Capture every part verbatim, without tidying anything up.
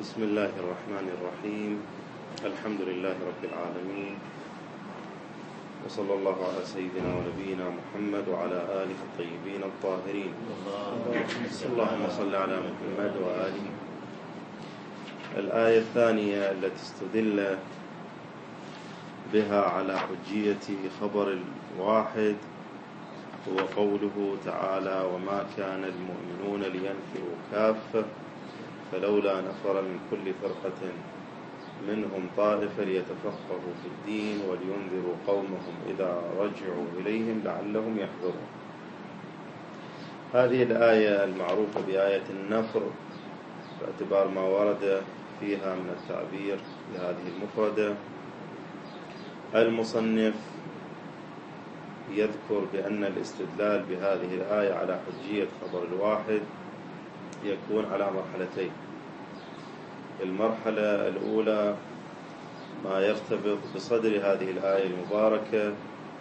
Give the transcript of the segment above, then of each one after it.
بسم الله الرحمن الرحيم. الحمد لله رب العالمين، وصلى الله على سيدنا ونبينا محمد وعلى آله الطيبين الطاهرين. اللهم صل على محمد وآله. الآية الثانية التي استدل بها على حجية خبر الواحد هو قوله تعالى: وما كان المؤمنون لينفروا كافة فلولا نفر من كل فرقة منهم طائفة ليتفقهوا في الدين ولينذروا قومهم إذا رجعوا إليهم لعلهم يحذرون. هذه الآية المعروفة بآية النفر باعتبار ما ورد فيها من التعبير لهذه المفردة. المصنف يذكر بأن الاستدلال بهذه الآية على حجية خبر الواحد يكون على مرحلتين. المرحلة الأولى ما يرتبط بصدر هذه الآية المباركة،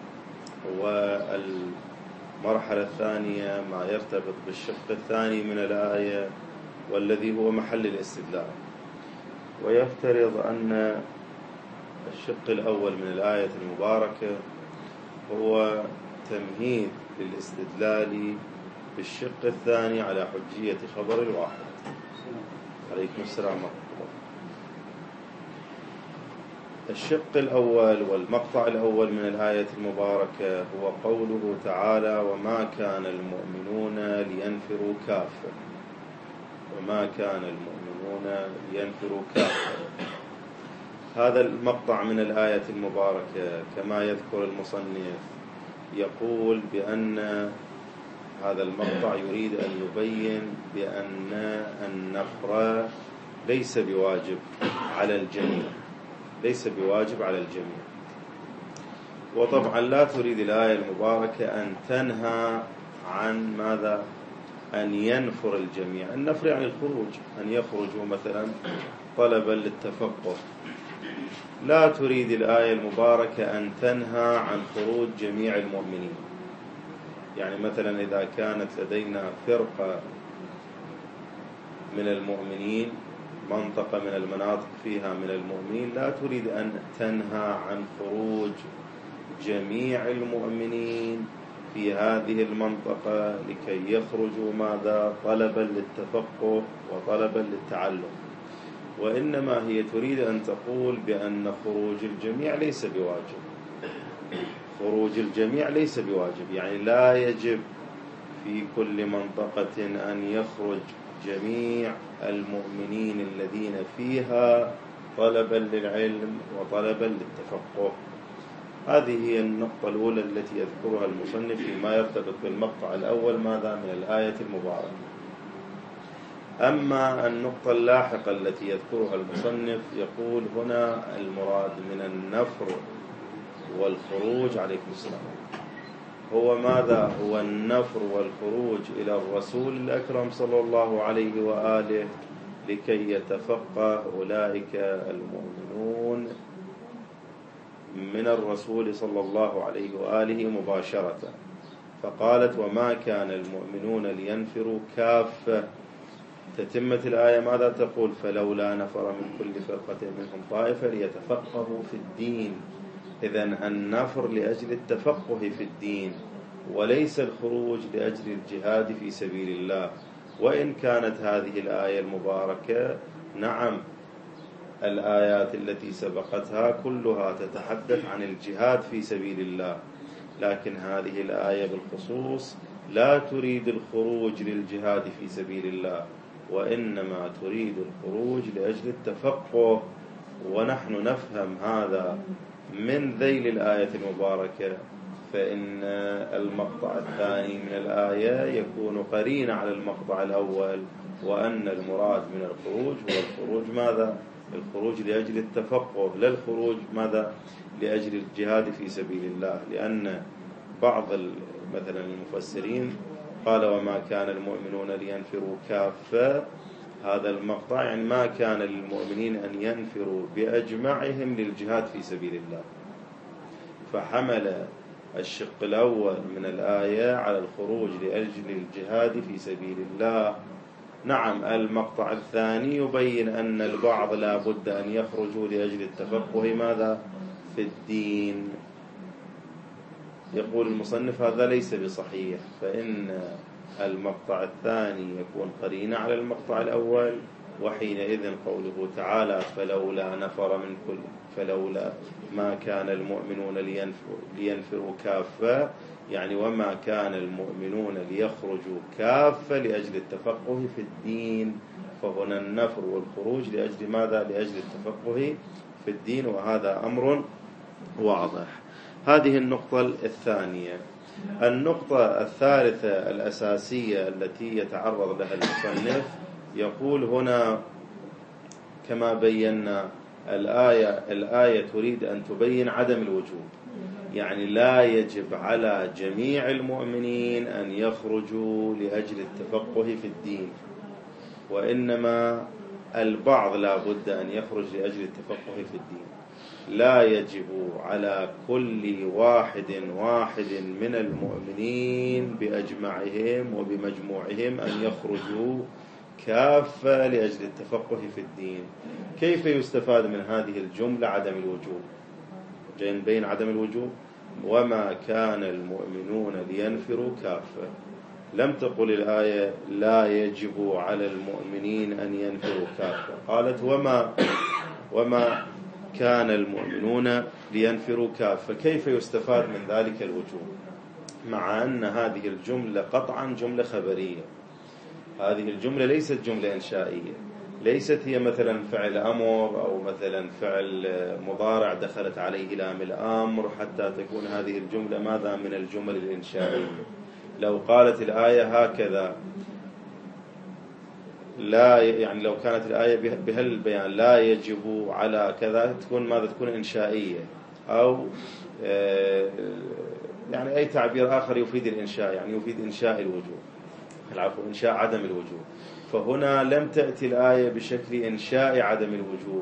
والمرحلة الثانية ما يرتبط بالشق الثاني من الآية والذي هو محل الاستدلال. ويفترض أن الشق الأول من الآية المباركة هو تمهيد للاستدلال بالشق الثاني على حجية خبر الواحد. عليكم السلام ورحمة الله. الشق الأول والمقطع الأول من الآية المباركة هو قوله تعالى: وما كان المؤمنون لينفروا كافة. وما كان المؤمنون لينفروا كافة. هذا المقطع من الآية المباركة كما يذكر المصنف يقول بأن هذا المقطع يريد أن يبين بأن النفر ليس بواجب على الجميع، ليس بواجب على الجميع. وطبعا لا تريد الآية المباركة أن تنهى عن ماذا؟ أن ينفر الجميع. النفر يعني الخروج، أن يخرجوا مثلا طلبا للتفقه. لا تريد الآية المباركة أن تنهى عن خروج جميع المؤمنين. يعني مثلا إذا كانت لدينا فرقة من المؤمنين، منطقة من المناطق فيها من المؤمنين، لا تريد أن تنهى عن خروج جميع المؤمنين في هذه المنطقة لكي يخرجوا ماذا؟ طلبا للتفقه وطلبا للتعلم. وإنما هي تريد أن تقول بأن خروج الجميع ليس بواجب. خروج الجميع ليس بواجب، يعني لا يجب في كل منطقة أن يخرج جميع المؤمنين الذين فيها طلبا للعلم وطلبا للتفقه. هذه هي النقطة الأولى التي يذكرها المصنف فيما يرتبط بالمقطع الأول ماذا من الآية المباركة. أما النقطة اللاحقة التي يذكرها المصنف يقول هنا المراد من النفر والخروج عليكم السلام هو ماذا؟ هو النفر والخروج إلى الرسول الأكرم صلى الله عليه وآله لكي يتفقه أولئك المؤمنون من الرسول صلى الله عليه وآله مباشرة. فقالت: وما كان المؤمنون لينفروا كافة. تتمة الآية ماذا تقول؟ فلولا نفر من كل فرقة منهم طائفة ليتفقهوا في الدين. إذن النفر لأجل التفقه في الدين وليس الخروج لأجل الجهاد في سبيل الله. وإن كانت هذه الآية المباركة نعم الآيات التي سبقتها كلها تتحدث عن الجهاد في سبيل الله، لكن هذه الآية بالخصوص لا تريد الخروج للجهاد في سبيل الله، وإنما تريد الخروج لأجل التفقه. ونحن نفهم هذا من ذيل الآية المباركة، فإن المقطع الثاني من الآية يكون قرين على المقطع الأول، وأن المراد من الخروج هو الخروج ماذا؟ الخروج لأجل التفقه، لا الخروج ماذا؟ لأجل الجهاد في سبيل الله. لأن بعض مثلا المفسرين قال: وما كان المؤمنون لينفروا كافة. هذا المقطع يعني ما كان للمؤمنين أن ينفروا بأجمعهم للجهاد في سبيل الله، فحمل الشق الأول من الآية على الخروج لأجل الجهاد في سبيل الله. نعم، المقطع الثاني يبين أن البعض لا بد أن يخرجوا لأجل التفقه ماذا في الدين. يقول المصنف هذا ليس بصحيح، فإن المقطع الثاني يكون قرينة على المقطع الأول، وحينئذ قوله تعالى فلولا نفر من كل فلولا ما كان المؤمنون لينفروا, لينفروا كافة، يعني وما كان المؤمنون ليخرجوا كافة لأجل التفقه في الدين، فهنا النفر والخروج لأجل ماذا؟ لأجل التفقه في الدين، وهذا أمر واضح. هذه النقطة الثانية. النقطة الثالثة الأساسية التي يتعرض لها المصنف، يقول هنا كما بينا الآية الآية تريد أن تبين عدم الوجوب، يعني لا يجب على جميع المؤمنين أن يخرجوا لأجل التفقه في الدين، وإنما البعض لا بد أن يخرج لأجل التفقه في الدين. لا يجب على كل واحد واحد من المؤمنين بأجمعهم وبمجموعهم أن يخرجوا كافة لأجل التفقه في الدين. كيف يستفاد من هذه الجملة عدم الوجوب؟ جاين بين عدم الوجوب، وما كان المؤمنون لينفروا كافة. لم تقل الآية لا يجب على المؤمنين أن ينفروا كافة، قالت وما وما كان المؤمنون لينفروا كافة. كيف يستفاد من ذلك الوجوب مع أن هذه الجملة قطعا جملة خبرية؟ هذه الجملة ليست جملة إنشائية، ليست هي مثلا فعل أمر أو مثلا فعل مضارع دخلت عليه لام الأمر حتى تكون هذه الجملة ماذا من الجمل الإنشائية. لو قالت الآية هكذا لا، يعني لو كانت الآية بهالبيان لا يجب على كذا، تكون ماذا؟ تكون إنشائية، أو يعني أي تعبير آخر يفيد الإنشاء، يعني يفيد إنشاء الوجوب، العفو إنشاء عدم الوجوب. فهنا لم تأتي الآية بشكل إنشاء عدم الوجوب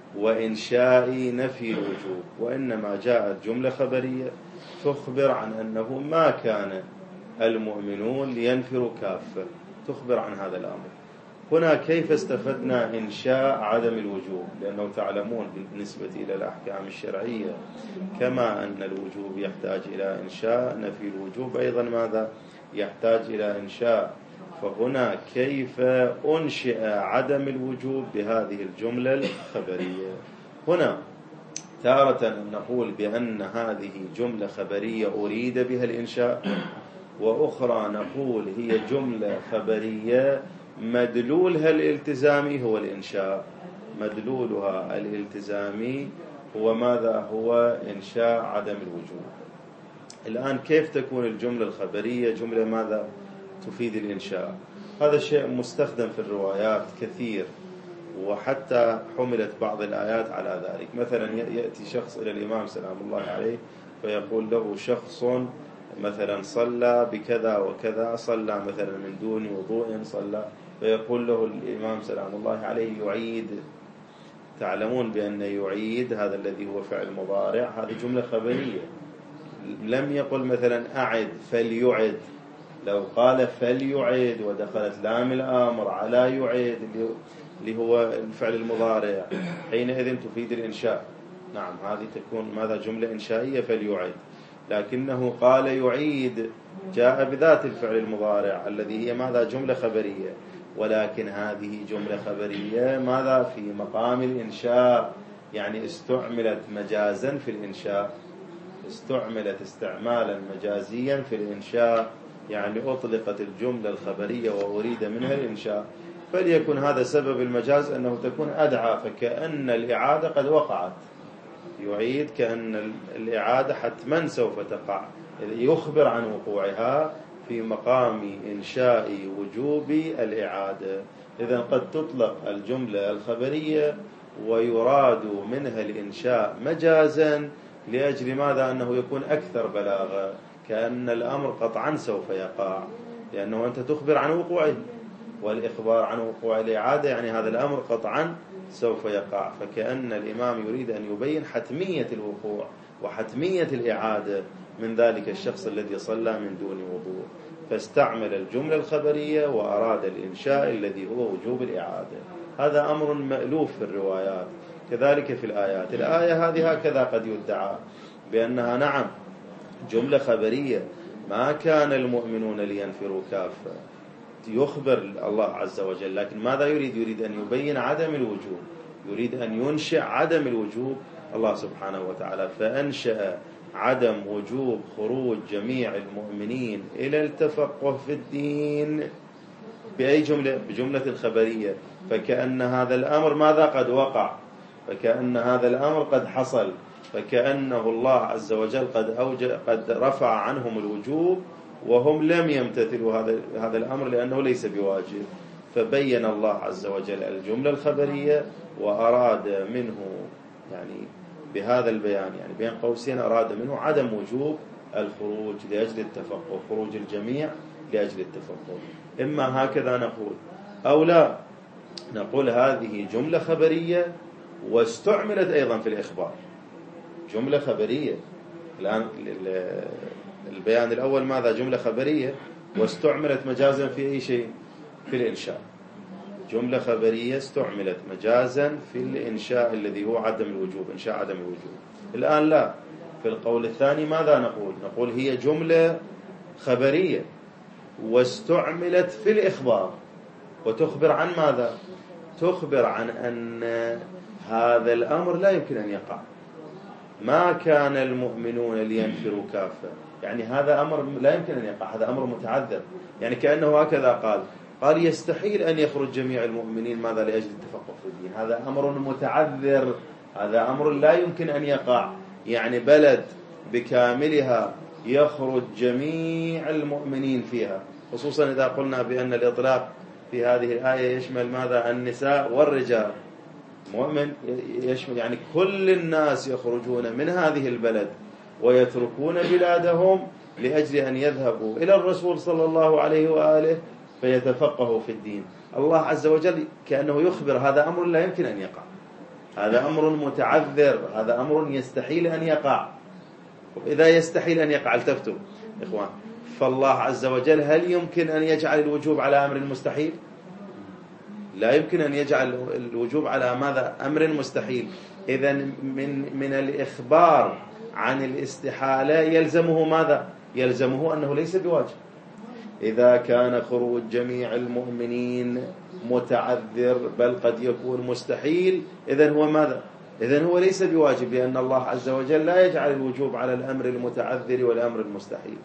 وإنشاء نفي الوجوب، وإنما جاءت جملة خبرية تخبر عن أنه ما كان المؤمنون لينفروا كافة، تخبر عن هذا الأمر. هنا كيف استفدنا إنشاء عدم الوجوب؟ لأنه تعلمون بالنسبة إلى الأحكام الشرعية كما أن الوجوب يحتاج إلى إنشاء، نفي الوجوب أيضا ماذا؟ يحتاج إلى إنشاء. فهنا كيف أنشئ عدم الوجوب بهذه الجملة الخبرية؟ هنا تارة نقول بأن هذه جملة خبرية أريد بها الإنشاء، وأخرى نقول هي جملة خبرية مدلولها الالتزامي هو الإنشاء. مدلولها الالتزامي هو ماذا؟ هو إنشاء عدم الوجوب. الآن كيف تكون الجملة الخبرية جملة ماذا؟ تفيد الإنشاء. هذا الشيء مستخدم في الروايات كثير، وحتى حملت بعض الآيات على ذلك. مثلا يأتي شخص إلى الإمام سلام الله عليه فيقول له شخص مثلا صلى بكذا وكذا، صلى مثلا من دون وضوء صلى، فيقول له الإمام سلام الله عليه يعيد. تعلمون بأن يعيد هذا الذي هو فعل مضارع، هذه جملة خبرية. لم يقل مثلا أعد فليعد، لو قال فليعد ودخلت لام الأمر على يعيد اللي هو الفعل المضارع، حينئذ تفيد الإنشاء. نعم، هذه تكون ماذا؟ جملة إنشائية فليعد. لكنه قال يعيد، جاء بذات الفعل المضارع الذي هي ماذا؟ جملة خبرية، ولكن هذه جملة خبرية ماذا؟ في مقام الإنشاء، يعني استعملت مجازا في الإنشاء، استعملت استعمالا مجازيا في الإنشاء، يعني أطلقت الجملة الخبرية وأريد منها الإنشاء. فليكن هذا سبب المجاز أنه تكون أدعى، فكأن الإعادة قد وقعت. يعيد كأن الإعادة حتما سوف تقع، يخبر عن وقوعها في مقام إنشاء وجوب الإعادة. إذن قد تطلق الجملة الخبرية ويراد منها الإنشاء مجازا، لأجل ماذا؟ أنه يكون أكثر بلاغة، كأن الأمر قطعا سوف يقع، لأنه أنت تخبر عن وقوعه، والإخبار عن وقوع الإعادة يعني هذا الأمر قطعا سوف يقع. فكأن الإمام يريد أن يبين حتمية الوقوع وحتمية الإعادة من ذلك الشخص الذي صلى من دون وضوء. فاستعمل الجملة الخبرية وأراد الإنشاء الذي هو وجوب الإعادة. هذا أمر مألوف في الروايات، كذلك في الآيات. الآية هذه هكذا قد يدعى بأنها نعم جملة خبرية، ما كان المؤمنون لينفروا كافة، يخبر الله عز وجل، لكن ماذا يريد؟ يريد أن يبين عدم الوجوب، يريد أن ينشئ عدم الوجوب الله سبحانه وتعالى، فأنشأ عدم وجوب خروج جميع المؤمنين إلى التفقه في الدين بأي جملة؟ بجملة خبرية. فكأن هذا الأمر ماذا؟ قد وقع، فكأن هذا الأمر قد حصل، فكأنه الله عز وجل قد أوجب قد رفع عنهم الوجوب وهم لم يمتثلوا هذا هذا الأمر لأنه ليس بواجب. فبين الله عز وجل الجملة الخبرية وأراد منه يعني بهذا البيان يعني بين قوسين أراد منه عدم وجوب الخروج لأجل التفقه، خروج الجميع لأجل التفقه. إما هكذا نقول أو لا، نقول هذه جملة خبرية واستعملت أيضا في الإخبار، جملة خبرية. الآن البيان الأول ماذا؟ جملة خبرية واستعملت مجازا في أي شيء؟ في الإنشاء. جملة خبرية استعملت مجازا في الإنشاء الذي هو عدم الوجوب، إنشاء عدم الوجوب. الآن لا، في القول الثاني ماذا نقول؟ نقول هي جملة خبرية واستعملت في الإخبار، وتخبر عن ماذا؟ تخبر عن أن هذا الأمر لا يمكن أن يقع، ما كان المؤمنون لينفروا كافة، يعني هذا أمر لا يمكن أن يقع، هذا أمر متعذر. يعني كأنه هكذا قال قال يستحيل أن يخرج جميع المؤمنين ماذا؟ لأجل التفقه في الدين، هذا أمر متعذر، هذا أمر لا يمكن أن يقع. يعني بلد بكاملها يخرج جميع المؤمنين فيها، خصوصا إذا قلنا بأن الإطلاق في هذه الآية يشمل ماذا؟ النساء والرجال. مؤمن يشمل يعني كل الناس يخرجون من هذه البلد ويتركون بلادهم لأجل أن يذهبوا إلى الرسول صلى الله عليه وآله فيتفقهوا في الدين. الله عز وجل كأنه يخبر هذا أمر لا يمكن أن يقع، هذا أمر متعذر، هذا أمر يستحيل أن يقع. إذا يستحيل أن يقع التفتوا إخوان، فالله عز وجل هل يمكن أن يجعل الوجوب على أمر مستحيل؟ لا يمكن أن يجعل الوجوب على ماذا؟ أمر مستحيل. إذن من من الإخبار عن الاستحالة يلزمه ماذا؟ يلزمه أنه ليس بواجب. إذا كان خروج جميع المؤمنين متعذر بل قد يكون مستحيل، إذن هو ماذا؟ إذن هو ليس بواجب، لأن الله عز وجل لا يجعل الوجوب على الأمر المتعذر والأمر المستحيل.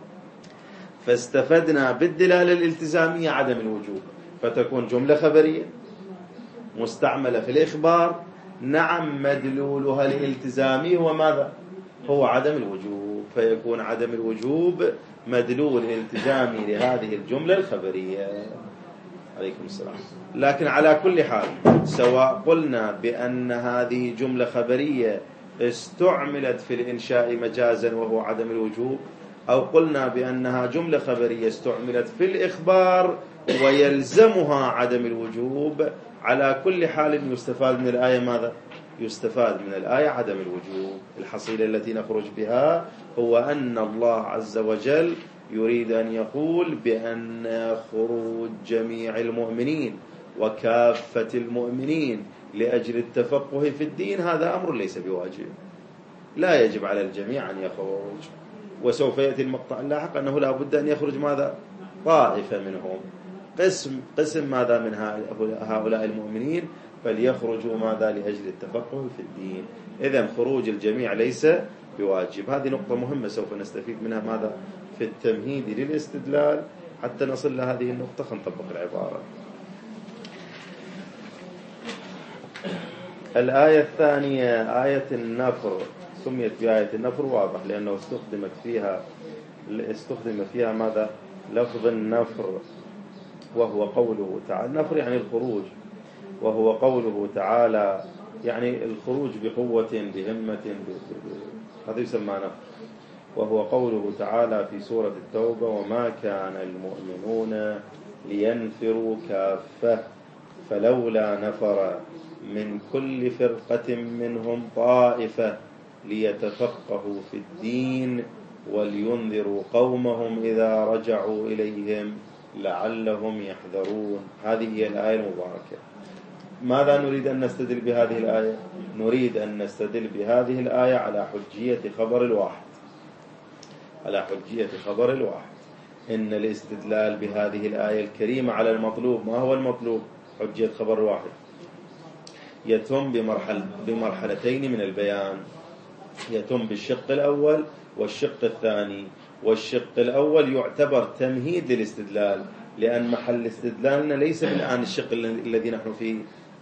فاستفدنا بالدلالة الالتزامية عدم الوجوب، فتكون جملة خبرية مستعملة في الإخبار، نعم مدلولها الالتزامي هو ماذا؟ هو عدم الوجوب، فيكون عدم الوجوب مدلول الالتزامي لهذه الجملة الخبرية. عليكم السلام. لكن على كل حال سواء قلنا بأن هذه جملة خبرية استعملت في الإنشاء مجازا وهو عدم الوجوب، أو قلنا بأنها جملة خبرية استعملت في الإخبار ويلزمها عدم الوجوب، على كل حال يستفاد من الآية ماذا؟ يستفاد من الآية عدم الوجوب. الحصيلة التي نخرج بها هو أن الله عز وجل يريد أن يقول بأن خروج جميع المؤمنين وكافة المؤمنين لأجل التفقه في الدين هذا أمر ليس بواجب، لا يجب على الجميع أن يخرج. وسوف يأتي المقطع اللاحق أنه لا بد أن يخرج ماذا؟ طائفة منهم، قسم قسم ماذا من هؤلاء المؤمنين فليخرجوا ماذا؟ لأجل التفقه في الدين. إذن خروج الجميع ليس بواجب. هذه نقطة مهمة سوف نستفيد منها ماذا؟ في التمهيد للاستدلال حتى نصل لهذه النقطة. خنطبق العبارة. الآية الثانية آية النفر، سميت بآية النفر واضح لأنه استخدمت فيها استخدم فيها ماذا؟ لفظ النفر، وهو قوله تعالى النفر يعني الخروج، وهو قوله تعالى يعني الخروج بقوة بهمة، هذا يسمى نفر. وهو قوله تعالى في سورة التوبة وما كان المؤمنون لينفروا كافة فلولا نفر من كل فرقة منهم طائفة ليتفقهوا في الدين ولينذروا قومهم إذا رجعوا إليهم لعلهم يحذرون. هذه هي الآية المباركة. ماذا نريد أن نستدل بهذه الآية؟ نريد أن نستدل بهذه الآية على حجية خبر الواحد، على حجية خبر الواحد. إن الاستدلال بهذه الآية الكريمة على المطلوب. ما هو المطلوب؟ حجية خبر الواحد يتم بمرحل بمرحلتين من البيان، يتم بالشق الأول والشق الثاني. والشق الأول يعتبر تمهيد للاستدلال، لأن محل استدلالنا ليس بالآن الشق الذي نحن في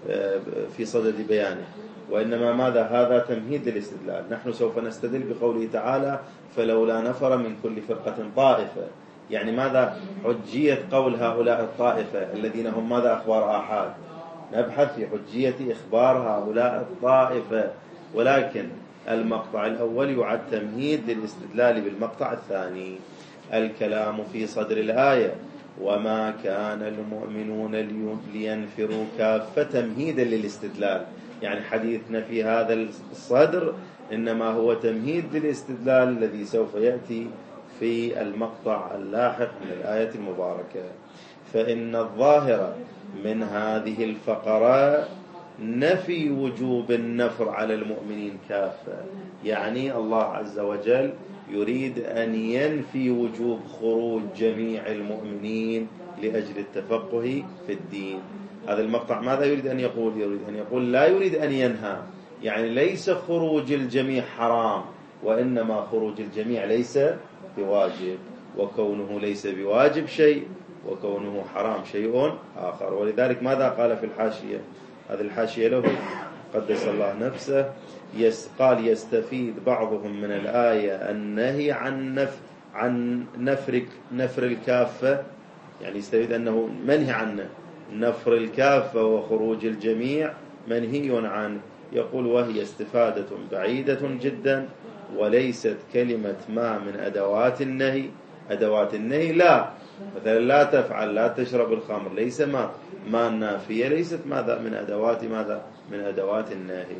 في صدد بيانه، وإنما ماذا؟ هذا تمهيد للاستدلال. نحن سوف نستدل بقوله تعالى فلولا نفر من كل فرقة طائفة. يعني ماذا؟ حجية قول هؤلاء الطائفة الذين هم ماذا؟ أخبار آحاد. نبحث في حجية إخبار هؤلاء الطائفة، ولكن المقطع الأول يعد تمهيد للاستدلال بالمقطع الثاني. الكلام في صدر الآية وما كان المؤمنون لينفروا كافة تمهيدا للاستدلال. يعني حديثنا في هذا الصدر إنما هو تمهيد للاستدلال الذي سوف يأتي في المقطع اللاحق من الآية المباركة. فإن الظاهر من هذه الفقرة نفي وجوب النفر على المؤمنين كافة. يعني الله عز وجل يريد أن ينفي وجوب خروج جميع المؤمنين لأجل التفقه في الدين. هذا المقطع ماذا يريد أن يقول؟ يريد أن يقول لا يريد أن ينهى، يعني ليس خروج الجميع حرام، وإنما خروج الجميع ليس بواجب، وكونه ليس بواجب شيء وكونه حرام شيء آخر. ولذلك ماذا قال في الحاشية؟ هذه الحاشية له قدس الله نفسه، قال يستفيد بعضهم من الآية النهي عن نفر عن نفر نفر الكافة، يعني يستفيد أنه منهي عنه نفر الكافة وخروج الجميع منهي عنه. يقول وهي استفادة بعيدة جدا، وليست كلمة ما من أدوات النهي. أدوات النهي لا، مثلا لا تفعل، لا تشرب الخمر، ليس ما ما النافية ليست ماذا من أدوات ماذا من أدوات النهي.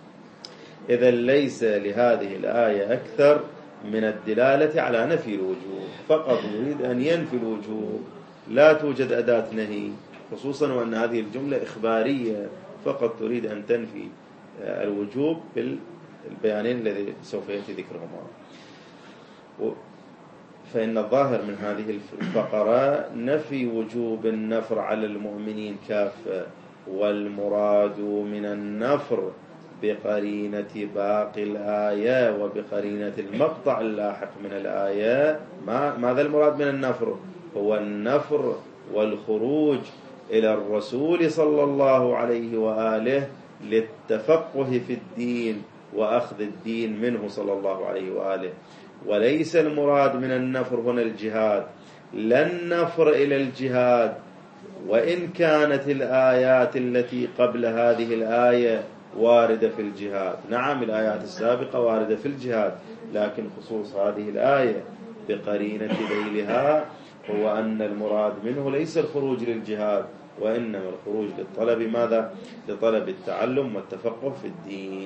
إذا ليس لهذه الآية أكثر من الدلالة على نفي الوجوب، فقط يريد أن ينفي الوجوب، لا توجد أداة نهي، خصوصا وأن هذه الجملة إخبارية، فقط تريد أن تنفي الوجوب بالبيانين الذي سوف يأتي ذكرهما. فإن الظاهر من هذه الفقرة نفي وجوب النفر على المؤمنين كافة، والمراد من النفر بقرينة باقي الآية وبقرينة المقطع اللاحق من الآية. ما ماذا المراد من النفر؟ هو النفر والخروج إلى الرسول صلى الله عليه وآله للتفقه في الدين وأخذ الدين منه صلى الله عليه وآله. وليس المراد من النفر هنا الجهاد، لا النفر إلى الجهاد، وإن كانت الآيات التي قبل هذه الآية واردة في الجهاد. نعم الآيات السابقة واردة في الجهاد، لكن خصوص هذه الآية بقرينة ذيلها هو أن المراد منه ليس الخروج للجهاد، وإنما الخروج للطلب ماذا؟ لطلب التعلم والتفقه في الدين.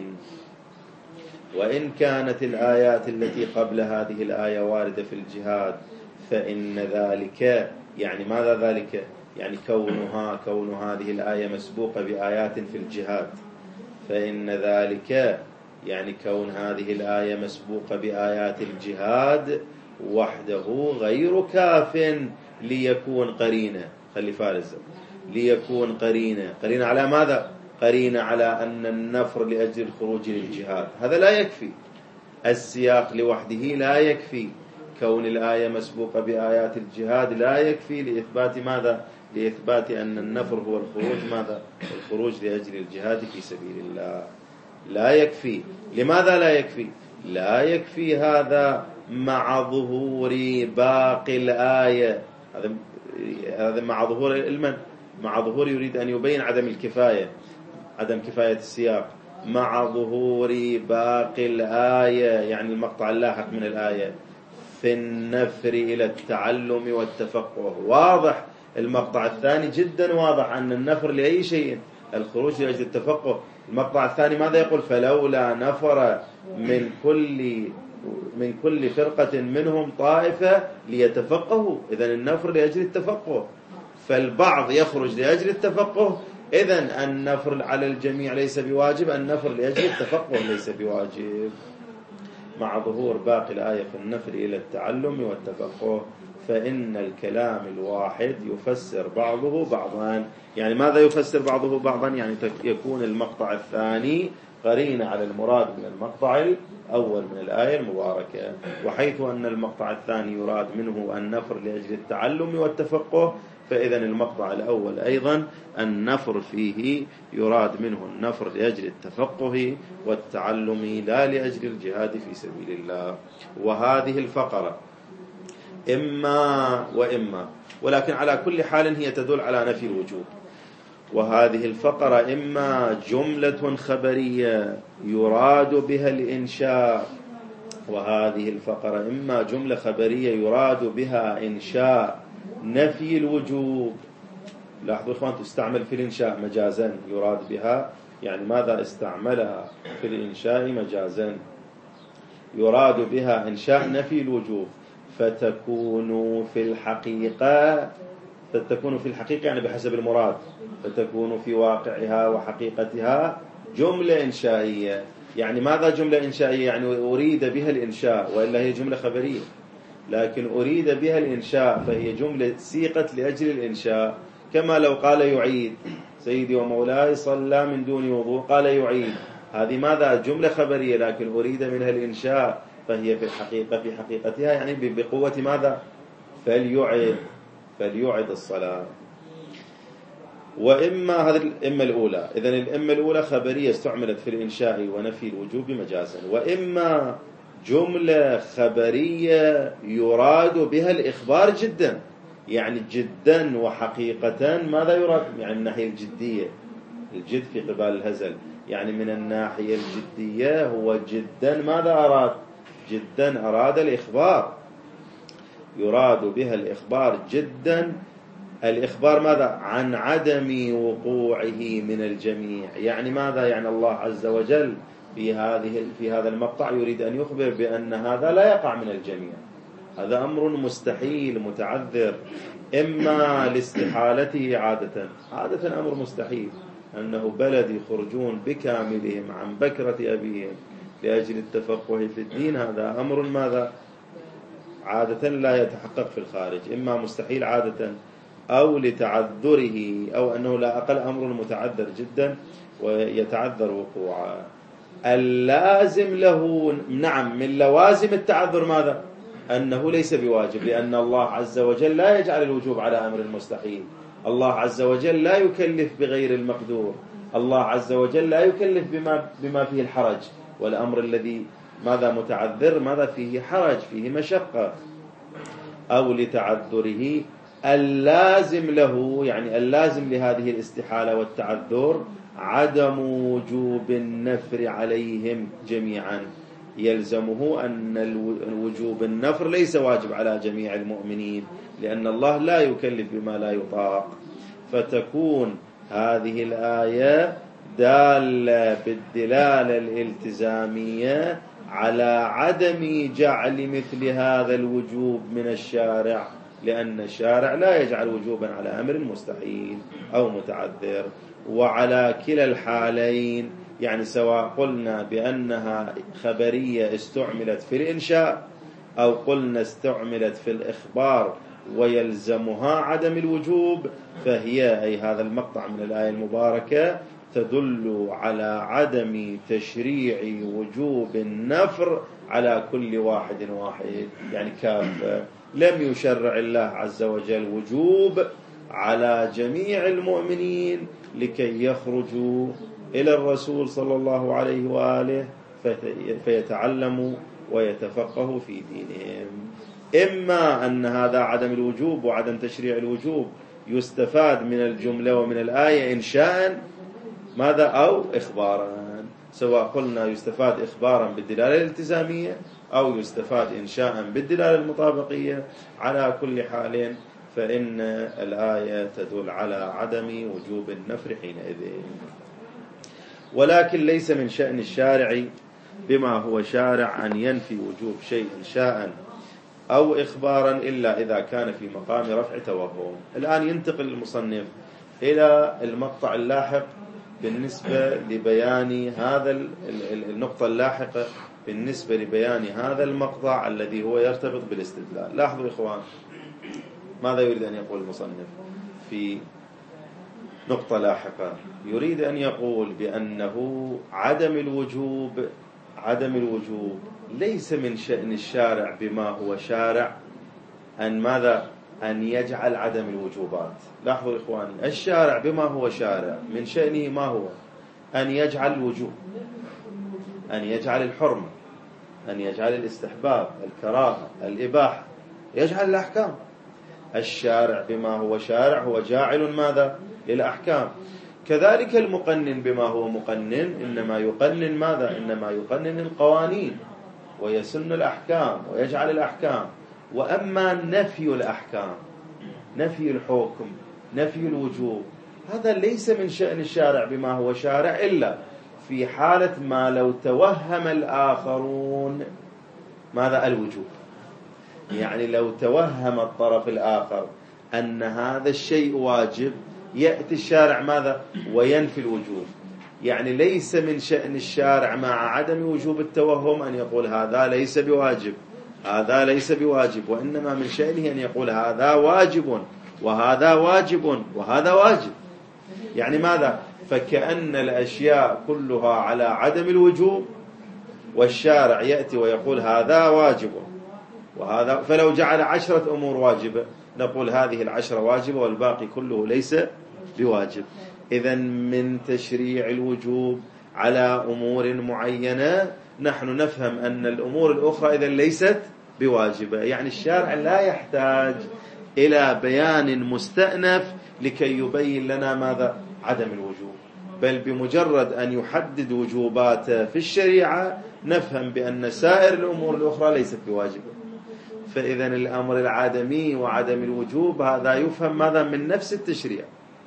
وإن كانت الآيات التي قبل هذه الآية واردة في الجهاد فإن ذلك، يعني ماذا ذلك؟ يعني كونها كون هذه الآية مسبوقة بآيات في الجهاد، فإن ذلك يعني كون هذه الآية مسبوقة بآيات الجهاد وحده غير كاف ليكون قرينة. خلي فارز، ليكون قرينة. قرينة على ماذا؟ قرينة على أن النفر لأجل الخروج للجهاد، هذا لا يكفي. السياق لوحده لا يكفي. كون الآية مسبوقة بآيات الجهاد لا يكفي لإثبات ماذا؟ لإثبات أن النفر هو الخروج ماذا؟ الخروج لأجل الجهاد في سبيل الله. لا يكفي. لماذا لا يكفي؟ لا يكفي هذا مع ظهور باقي الآية. هذا هذا مع ظهور المن مع ظهور يريد أن يبين عدم الكفاية، عدم كفاية السياق، مع ظهور باقي الآية يعني المقطع اللاحق من الآية في النفر إلى التعلم والتفقه. واضح المقطع الثاني جدا واضح أن النفر لأي شيء الخروج لأجل التفقه. المقطع الثاني ماذا يقول؟ فلولا نفر من كل من كل فرقة منهم طائفة ليتفقهوا. إذن النفر لأجل التفقه، فالبعض يخرج لأجل التفقه، إذن النفر على الجميع ليس بواجب، النفر لأجل التفقه ليس بواجب، مع ظهور باقي الآية في النفر إلى التعلم والتفقه. فإن الكلام الواحد يفسر بعضه بعضا. يعني ماذا يفسر بعضه بعضا؟ يعني يكون المقطع الثاني قرينة على المراد من المقطع الأول من الآية المباركة، وحيث أن المقطع الثاني يراد منه النفر لأجل التعلم والتفقه، فإذا المقطع الأول أيضا النفر فيه يراد منه النفر لأجل التفقه والتعلم لا لأجل الجهاد في سبيل الله. وهذه الفقرة إما وإما، ولكن على كل حال هي تدل على نفي الوجوب. وهذه الفقرة إما جملة خبرية يراد بها الإنشاء، وهذه الفقرة إما جملة خبرية يراد بها إنشاء نفي الوجوب. لاحظوا إخوان، تستعمل في الإنشاء مجازا، يراد بها يعني ماذا استعملها في الإنشاء مجازا، يراد بها إنشاء نفي الوجوب، فتكون في الحقيقة فتكون في الحقيقة يعني بحسب المراد، فتكون في واقعها وحقيقتها جملة إنشائية. يعني ماذا جملة إنشائية؟ يعني أريد بها الإنشاء، وإلا هي جملة خبرية، لكن أريد بها الإنشاء فهي جملة سيقت لأجل الإنشاء. كما لو قال يعيد سيدي ومولاي صلى من دون وضوء، قال يعيد، هذه ماذا؟ جملة خبرية، لكن أريد منها الإنشاء، فهي في الحقيقة في حقيقتها يعني بقوة ماذا؟ فليعد فليعد الصلاة. وإما هذه الإمة الأولى، إذن الإمة الأولى خبرية استعملت في الإنشاء ونفي الوجوب مجازا. وإما جملة خبرية يراد بها الإخبار جدا، يعني جدا وحقيقة ماذا يراد؟ يعني من الناحية الجدية، الجد في قبال الهزل، يعني من الناحية الجدية هو جدا ماذا أراد؟ جدا أراد الإخبار، يراد بها الإخبار جدا. الإخبار ماذا؟ عن عدم وقوعه من الجميع. يعني ماذا؟ يعني الله عز وجل في هذه في هذا المقطع يريد أن يخبر بأن هذا لا يقع من الجميع، هذا أمر مستحيل متعذر، إما لاستحالته عادة عادة أمر مستحيل، أنه بلد يخرجون بكاملهم عن بكرة أبيهم لأجل التفقه في الدين، هذا أمر ماذا؟ عادة لا يتحقق في الخارج، إما مستحيل عادة أو لتعذره، أو أنه لا أقل أمر متعذر جدا ويتعذر وقوعه. اللازم له نعم من لوازم التعذر ماذا؟ أنه ليس بواجب، لأن الله عز وجل لا يجعل الوجوب على أمر المستحيل، الله عز وجل لا يكلف بغير المقدور، الله عز وجل لا يكلف بما, بما فيه الحرج، والأمر الذي ماذا متعذر ماذا فيه حرج فيه مشقة. أو لتعذره اللازم له، يعني اللازم لهذه الاستحالة والتعذر عدم وجوب النفر عليهم جميعا، يلزمه أن الوجوب النفر ليس واجب على جميع المؤمنين، لأن الله لا يكلف بما لا يطاق. فتكون هذه الآية دالة بالدلالة الالتزامية على عدم جعل مثل هذا الوجوب من الشارع، لأن الشارع لا يجعل وجوبا على أمر مستحيل أو متعذر. وعلى كلا الحالين، يعني سواء قلنا بأنها خبرية استعملت في الإنشاء أو قلنا استعملت في الإخبار ويلزمها عدم الوجوب، فهي أي هذا المقطع من الآية المباركة تدل على عدم تشريع وجوب النفر على كل واحد واحد، يعني كافة. لم يشرع الله عز وجل وجوب على جميع المؤمنين لكي يخرجوا إلى الرسول صلى الله عليه وآله فيتعلموا ويتفقهوا في دينهم. إما أن هذا عدم الوجوب وعدم تشريع الوجوب يستفاد من الجملة ومن الآية إنشاء ماذا أو إخبارا، سواء قلنا يستفاد إخبارا بالدلالة الالتزامية أو يستفاد إنشاء بالدلالة المطابقية، على كل حال فإن الآية تدل على عدم وجوب النفر حينئذ. ولكن ليس من شأن الشارع بما هو شارع أن ينفي وجوب شيء شاء أو إخبارا إلا إذا كان في مقام رفع توهم. الآن ينتقل المصنف إلى المقطع اللاحق بالنسبة لبيان هذا النقطة اللاحقة بالنسبة لبيان هذا المقطع الذي هو يرتبط بالاستدلال. لاحظوا إخوان ماذا يريد أن يقول المصنف في نقطة لاحقة. يريد أن يقول بأنه عدم الوجوب عدم الوجوب ليس من شأن الشارع بما هو شارع أن ماذا أن يجعل عدم الوجوبات. لاحظوا إخواني الشارع بما هو شارع من شأنه ما هو أن يجعل الوجوب، أن يجعل الحرمة، أن يجعل الاستحباب، الكراهة، الإباحة، يجعل الأحكام. الشارع بما هو شارع هو جاعل ماذا للأحكام. كذلك المقنن بما هو مقنن إنما يقنن ماذا إنما يقنن القوانين ويسن الأحكام ويجعل الأحكام. وأما نفي الأحكام، نفي الحكم، نفي الوجوب، هذا ليس من شأن الشارع بما هو شارع إلا في حالة ما لو توهم الآخرون ماذا الوجوب. يعني لو توهم الطرف الآخر أن هذا الشيء واجب يأتي الشارع ماذا وينفي الوجوب. يعني ليس من شأن الشارع مع عدم وجوب التوهم أن يقول هذا ليس بواجب هذا ليس بواجب، وإنما من شأنه أن يقول هذا واجب وهذا واجب وهذا واجب. يعني ماذا فكأن الأشياء كلها على عدم الوجوب والشارع يأتي ويقول هذا واجب وهذا. فلو جعل عشرة أمور واجبة نقول هذه العشرة واجبة والباقي كله ليس بواجب. إذن من تشريع الوجوب على أمور معينة نحن نفهم أن الأمور الأخرى إذن ليست بواجبة. يعني الشارع لا يحتاج إلى بيان مستأنف لكي يبين لنا ماذا عدم الوجوب، بل بمجرد أن يحدد وجوبات في الشريعة نفهم بأن سائر الأمور الأخرى ليست بواجبة. فإذن الأمر العدمي وعدم الوجوب هذا يفهم ماذا من نفس التشريع،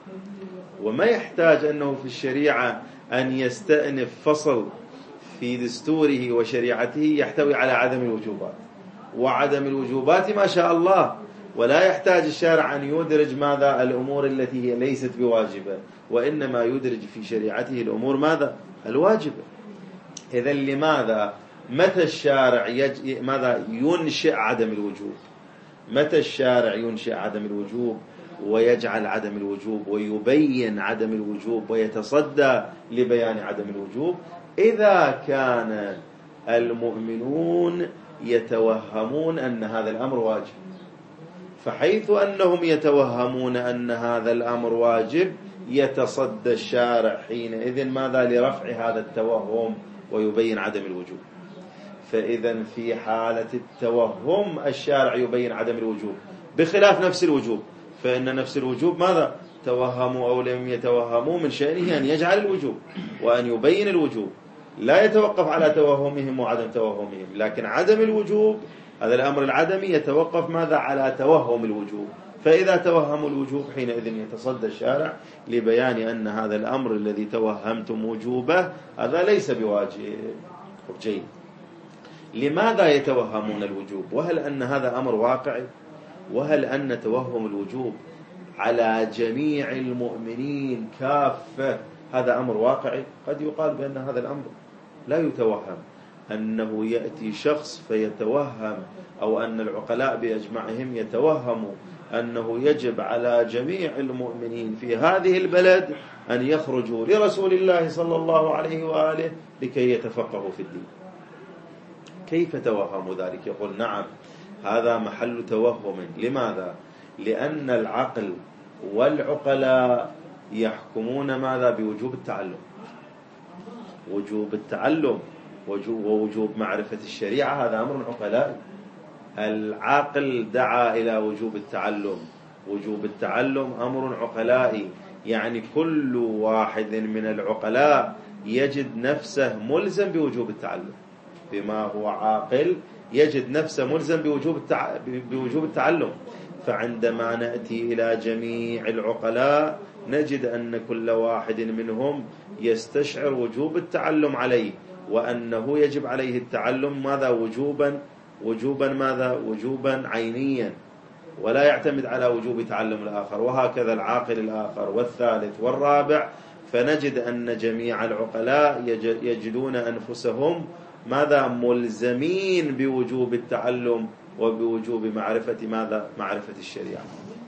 وما يحتاج أنه في الشريعة أن يستأنف فصل في دستوره وشريعته يحتوي على عدم الوجوبات. وعدم الوجوبات ما شاء الله، ولا يحتاج الشارع أن يدرج ماذا الأمور التي هي ليست بواجبة، وإنما يدرج في شريعته الأمور ماذا الواجبة. إذن لماذا متى الشارع يج... ماذا ينشئ عدم الوجوب؟ متى الشارع ينشئ عدم الوجوب ويجعل عدم الوجوب ويبين عدم الوجوب ويتصدى لبيان عدم الوجوب؟ إذا كان المؤمنون يتوهمون أن هذا الأمر واجب. فحيث أنهم يتوهمون أن هذا الأمر واجب يتصدى الشارع حينئذ ماذا لرفع هذا التوهم ويبين عدم الوجوب. فإذا في حالة التوهم الشارع يبين عدم الوجوب بخلاف نفس الوجوب، فإن نفس الوجوب ماذا توهموا أو لم يتوهموا من شأنه أن يجعل الوجوب وأن يبين الوجوب، لا يتوقف على توهمهم وعدم توهمهم. لكن عدم الوجوب هذا الأمر العدمي يتوقف ماذا على توهم الوجوب. فإذا توهموا الوجوب حينئذ يتصدى الشارع لبيان أن هذا الأمر الذي توهمتم وجوبه هذا ليس بواجب. جيد. لماذا يتوهمون الوجوب؟ وهل أن هذا أمر واقعي؟ وهل أن توهم الوجوب على جميع المؤمنين كافة هذا أمر واقعي؟ قد يقال بأن هذا الأمر لا يتوهم، أنه يأتي شخص فيتوهم أو أن العقلاء بأجمعهم يتوهموا أنه يجب على جميع المؤمنين في هذه البلد أن يخرجوا لرسول الله صلى الله عليه وآله لكي يتفقهوا في الدين. كيف توهموا ذلك؟ يقول نعم هذا محل توهم. لماذا؟ لأن العقل والعقلاء يحكمون ماذا بوجوب التعلم، وجوب التعلم ووجوب معرفة الشريعة هذا أمر عقلائي. العقل دعا إلى وجوب التعلم، وجوب التعلم أمر عقلائي. يعني كل واحد من العقلاء يجد نفسه ملزم بوجوب التعلم، بما هو عاقل يجد نفسه ملزم بوجوب التع... بوجوب التعلم. فعندما نأتي إلى جميع العقلاء نجد أن كل واحد منهم يستشعر وجوب التعلم عليه، وأنه يجب عليه التعلم ماذا وجوبا وجوبا ماذا وجوبا عينيا، ولا يعتمد على وجوب تعلم الآخر، وهكذا العاقل الآخر والثالث والرابع. فنجد أن جميع العقلاء يجدون أنفسهم ماذا ملزمين بوجوب التعلم وبوجوب معرفة ماذا معرفة الشريعة.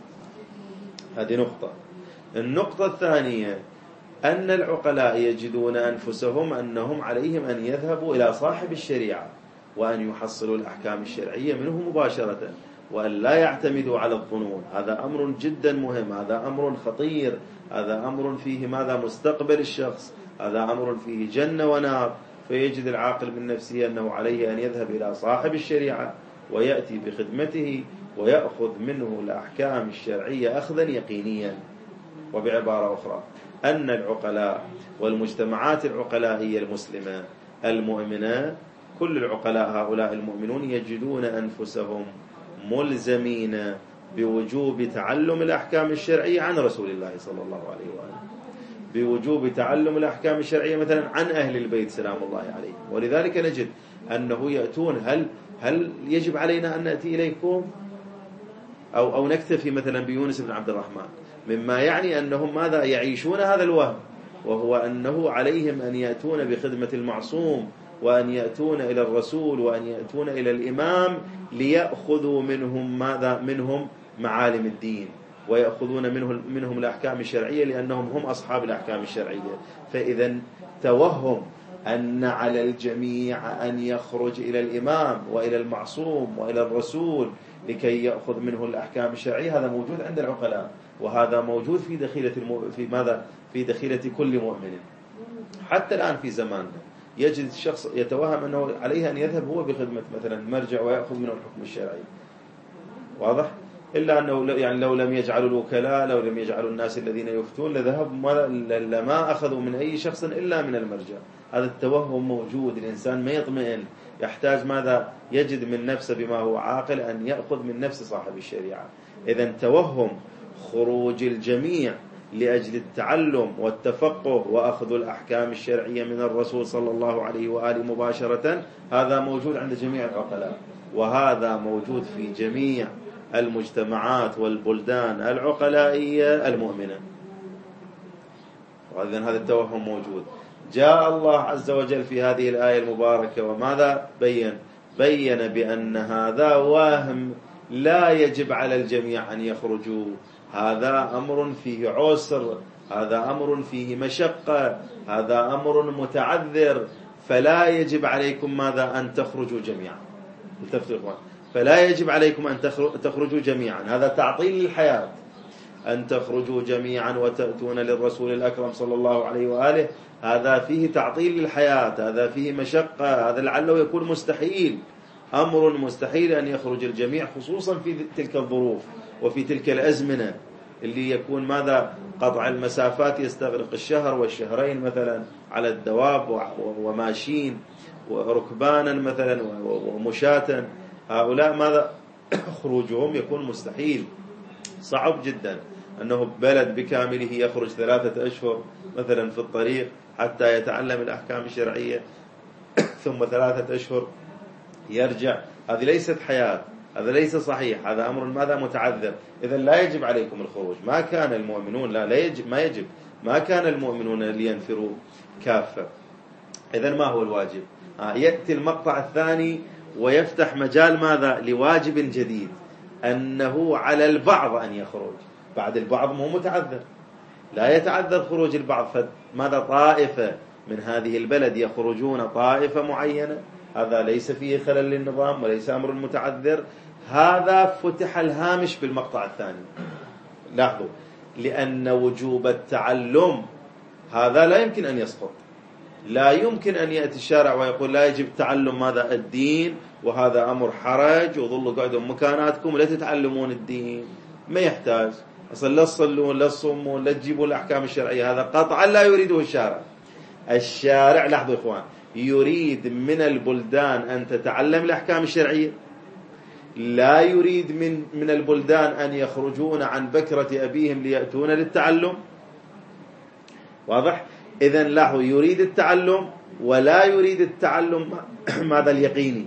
هذه نقطة. النقطة الثانية أن العقلاء يجدون أنفسهم أنهم عليهم أن يذهبوا إلى صاحب الشريعة وأن يحصلوا الأحكام الشرعية منه مباشرة، وأن لا يعتمدوا على الظنون. هذا أمر جدا مهم، هذا أمر خطير، هذا أمر فيه ماذا مستقبل الشخص، هذا أمر فيه جنة ونار. فيجد العاقل من نفسه أنه عليه أن يذهب إلى صاحب الشريعة ويأتي بخدمته ويأخذ منه الأحكام الشرعية أخذا يقينيا. وبعبارة أخرى أن العقلاء والمجتمعات العقلائية المسلمة المؤمنة، كل العقلاء هؤلاء المؤمنون يجدون أنفسهم ملزمين بوجوب تعلم الأحكام الشرعية عن رسول الله صلى الله عليه وآله، بوجوب تعلم الأحكام الشرعية مثلا عن أهل البيت سلام الله عليهم. ولذلك نجد أنه يأتون، هل هل يجب علينا أن نأتي إليكم أو أو نكتفي مثلا بيونس بن عبد الرحمن، مما يعني أنهم ماذا يعيشون هذا الوهم، وهو أنه عليهم أن يأتون بخدمة المعصوم، وأن يأتون إلى الرسول، وأن يأتون إلى الإمام ليأخذوا منهم ماذا منهم معالم الدين، ويأخذون منه منهم الأحكام الشرعية لأنهم هم أصحاب الأحكام الشرعية. فإذا توهم أن على الجميع أن يخرج إلى الإمام وإلى المعصوم وإلى الرسول لكي يأخذ منه الأحكام الشرعية، هذا موجود عند العقلاء، وهذا موجود في دخيلة المو... في ماذا في دخيلة كل مؤمن. حتى الآن في زماننا يجد الشخص يتوهم أنه عليه أن يذهب هو بخدمة مثلا مرجع ويأخذ منه الحكم الشرعي، واضح؟ إلا أنه يعني لو لم يجعلوا الوكلاء، لو لم يجعلوا الناس الذين يفتون لذهب لما أخذوا من أي شخص إلا من المرجع. هذا التوهم موجود، الإنسان ما يطمئن، يحتاج ماذا يجد من نفسه بما هو عاقل أن يأخذ من نفس صاحب الشريعة. إذن توهم خروج الجميع لأجل التعلم والتفقه وأخذ الأحكام الشرعية من الرسول صلى الله عليه وآله مباشرة، هذا موجود عند جميع العقلاء، وهذا موجود في جميع المجتمعات والبلدان العقلائية المؤمنة. وإذن هذا التوهم موجود. جاء الله عز وجل في هذه الآية المباركة وماذا بين؟ بين بأن هذا واهم لا يجب على الجميع أن يخرجوا، هذا أمر فيه عسر، هذا أمر فيه مشقة، هذا أمر متعذر، فلا يجب عليكم ماذا أن تخرجوا جميعا. فلا يجب عليكم أن تخرجوا جميعا، هذا تعطيل للحياة. أن تخرجوا جميعا وتأتون للرسول الأكرم صلى الله عليه وآله، هذا فيه تعطيل للحياة، هذا فيه مشقة، هذا لعله يكون مستحيل، أمر مستحيل أن يخرج الجميع، خصوصا في تلك الظروف وفي تلك الأزمنة اللي يكون ماذا قطع المسافات يستغرق الشهر والشهرين مثلا على الدواب وماشين وركبانا مثلا ومشاة. هؤلاء ماذا خروجهم يكون مستحيل، صعب جدا أنه بلد بكامله يخرج ثلاثة أشهر مثلا في الطريق حتى يتعلم الأحكام الشرعية ثم ثلاثة أشهر يرجع. هذه ليست حياة، هذا ليس صحيح، هذا أمر ماذا متعذر. إذا لا يجب عليكم الخروج. ما كان المؤمنون لا, لا يجب ما يجب ما كان المؤمنون لينفروا كافة. إذا ما هو الواجب؟ آه يأتي المقطع الثاني ويفتح مجال ماذا لواجب جديد، أنه على البعض أن يخرج. بعد البعض مو متعذر، لا يتعذر خروج البعض، فماذا طائفة من هذه البلد يخرجون طائفة معينة، هذا ليس فيه خلل للنظام وليس أمر متعذر. هذا فتح الهامش بالمقطع الثاني. لاحظوا، لأن وجوب التعلم هذا لا يمكن أن يسقط. لا يمكن أن يأتي الشارع ويقول لا يجب تعلم ماذا الدين، وهذا أمر حرج، وظلوا قاعدوا مكاناتكم ولا تتعلمون الدين. ما يحتاج أصلا، لا تصلون لا تصومون لا تجيبون الأحكام الشرعية، هذا قطعا لا يريده الشارع. الشارع لاحظوا إخوان يريد من البلدان أن تتعلم الأحكام الشرعية، لا يريد من من البلدان أن يخرجون عن بكرة أبيهم ليأتون للتعلم. واضح؟ إذن لاحظوا، يريد التعلم ولا يريد التعلم ماذا اليقيني،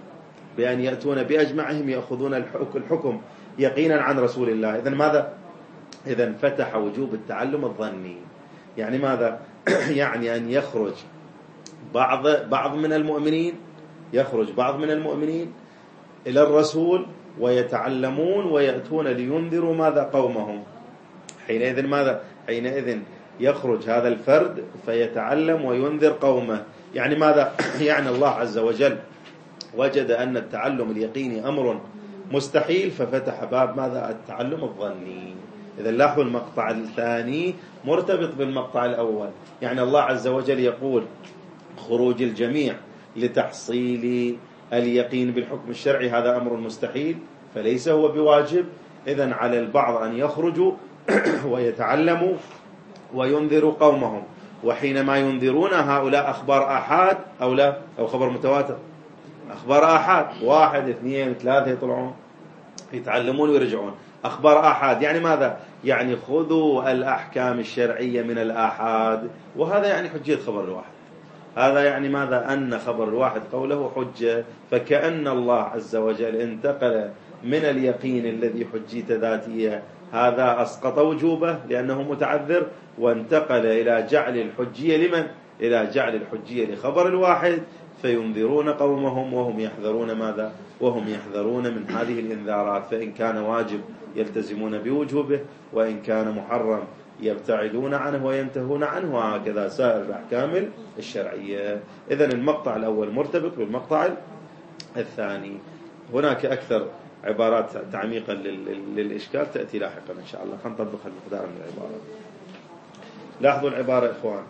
بأن يأتون بأجمعهم يأخذون الحكم يقينا عن رسول الله. إذن ماذا؟ إذن فتح وجوب التعلم الظني. يعني ماذا؟ يعني أن يخرج بعض بعض من المؤمنين يخرج بعض من المؤمنين إلى الرسول ويتعلمون ويأتون لينذروا ماذا قومهم. حينئذ ماذا؟ حينئذ يخرج هذا الفرد فيتعلم وينذر قومه. يعني ماذا؟ يعني الله عز وجل وجد أن التعلم اليقيني أمر مستحيل ففتح باب ماذا؟ التعلم الظني. إذا لاحظوا المقطع الثاني مرتبط بالمقطع الأول. يعني الله عز وجل يقول خروج الجميع لتحصيل اليقين بالحكم الشرعي هذا أمر مستحيل فليس هو بواجب. إذن على البعض أن يخرجوا ويتعلموا وينذروا قومهم. وحينما ينذرون هؤلاء أخبار آحاد أو لا، أو خبر متواتر؟ أخبار آحاد، واحد اثنين ثلاثة يطلعون يتعلمون ويرجعون، أخبار آحاد. يعني ماذا؟ يعني خذوا الأحكام الشرعية من الآحاد، وهذا يعني حجية خبر الواحد. هذا يعني ماذا؟ أن خبر الواحد قوله حجة. فكأن الله عز وجل انتقل من اليقين الذي حجية ذاتية هذا أسقط وجوبه لأنه متعذر، وانتقل إلى جعل الحجية لمن؟ إلى جعل الحجية لخبر الواحد فينذرون قومهم وهم يحذرون ماذا؟ وهم يحذرون من هذه الإنذارات. فإن كان واجب يلتزمون بوجوبه، وإن كان محرم يبتعدون عنه وينتهون عنه، وهكذا سائر الأحكام الشرعية. إذن المقطع الأول مرتبط بالمقطع الثاني. هناك أكثر عبارات تعميقا للإشكال تأتي لاحقا إن شاء الله. نطبق المقدار من العبارة. لاحظوا العبارة إخوان: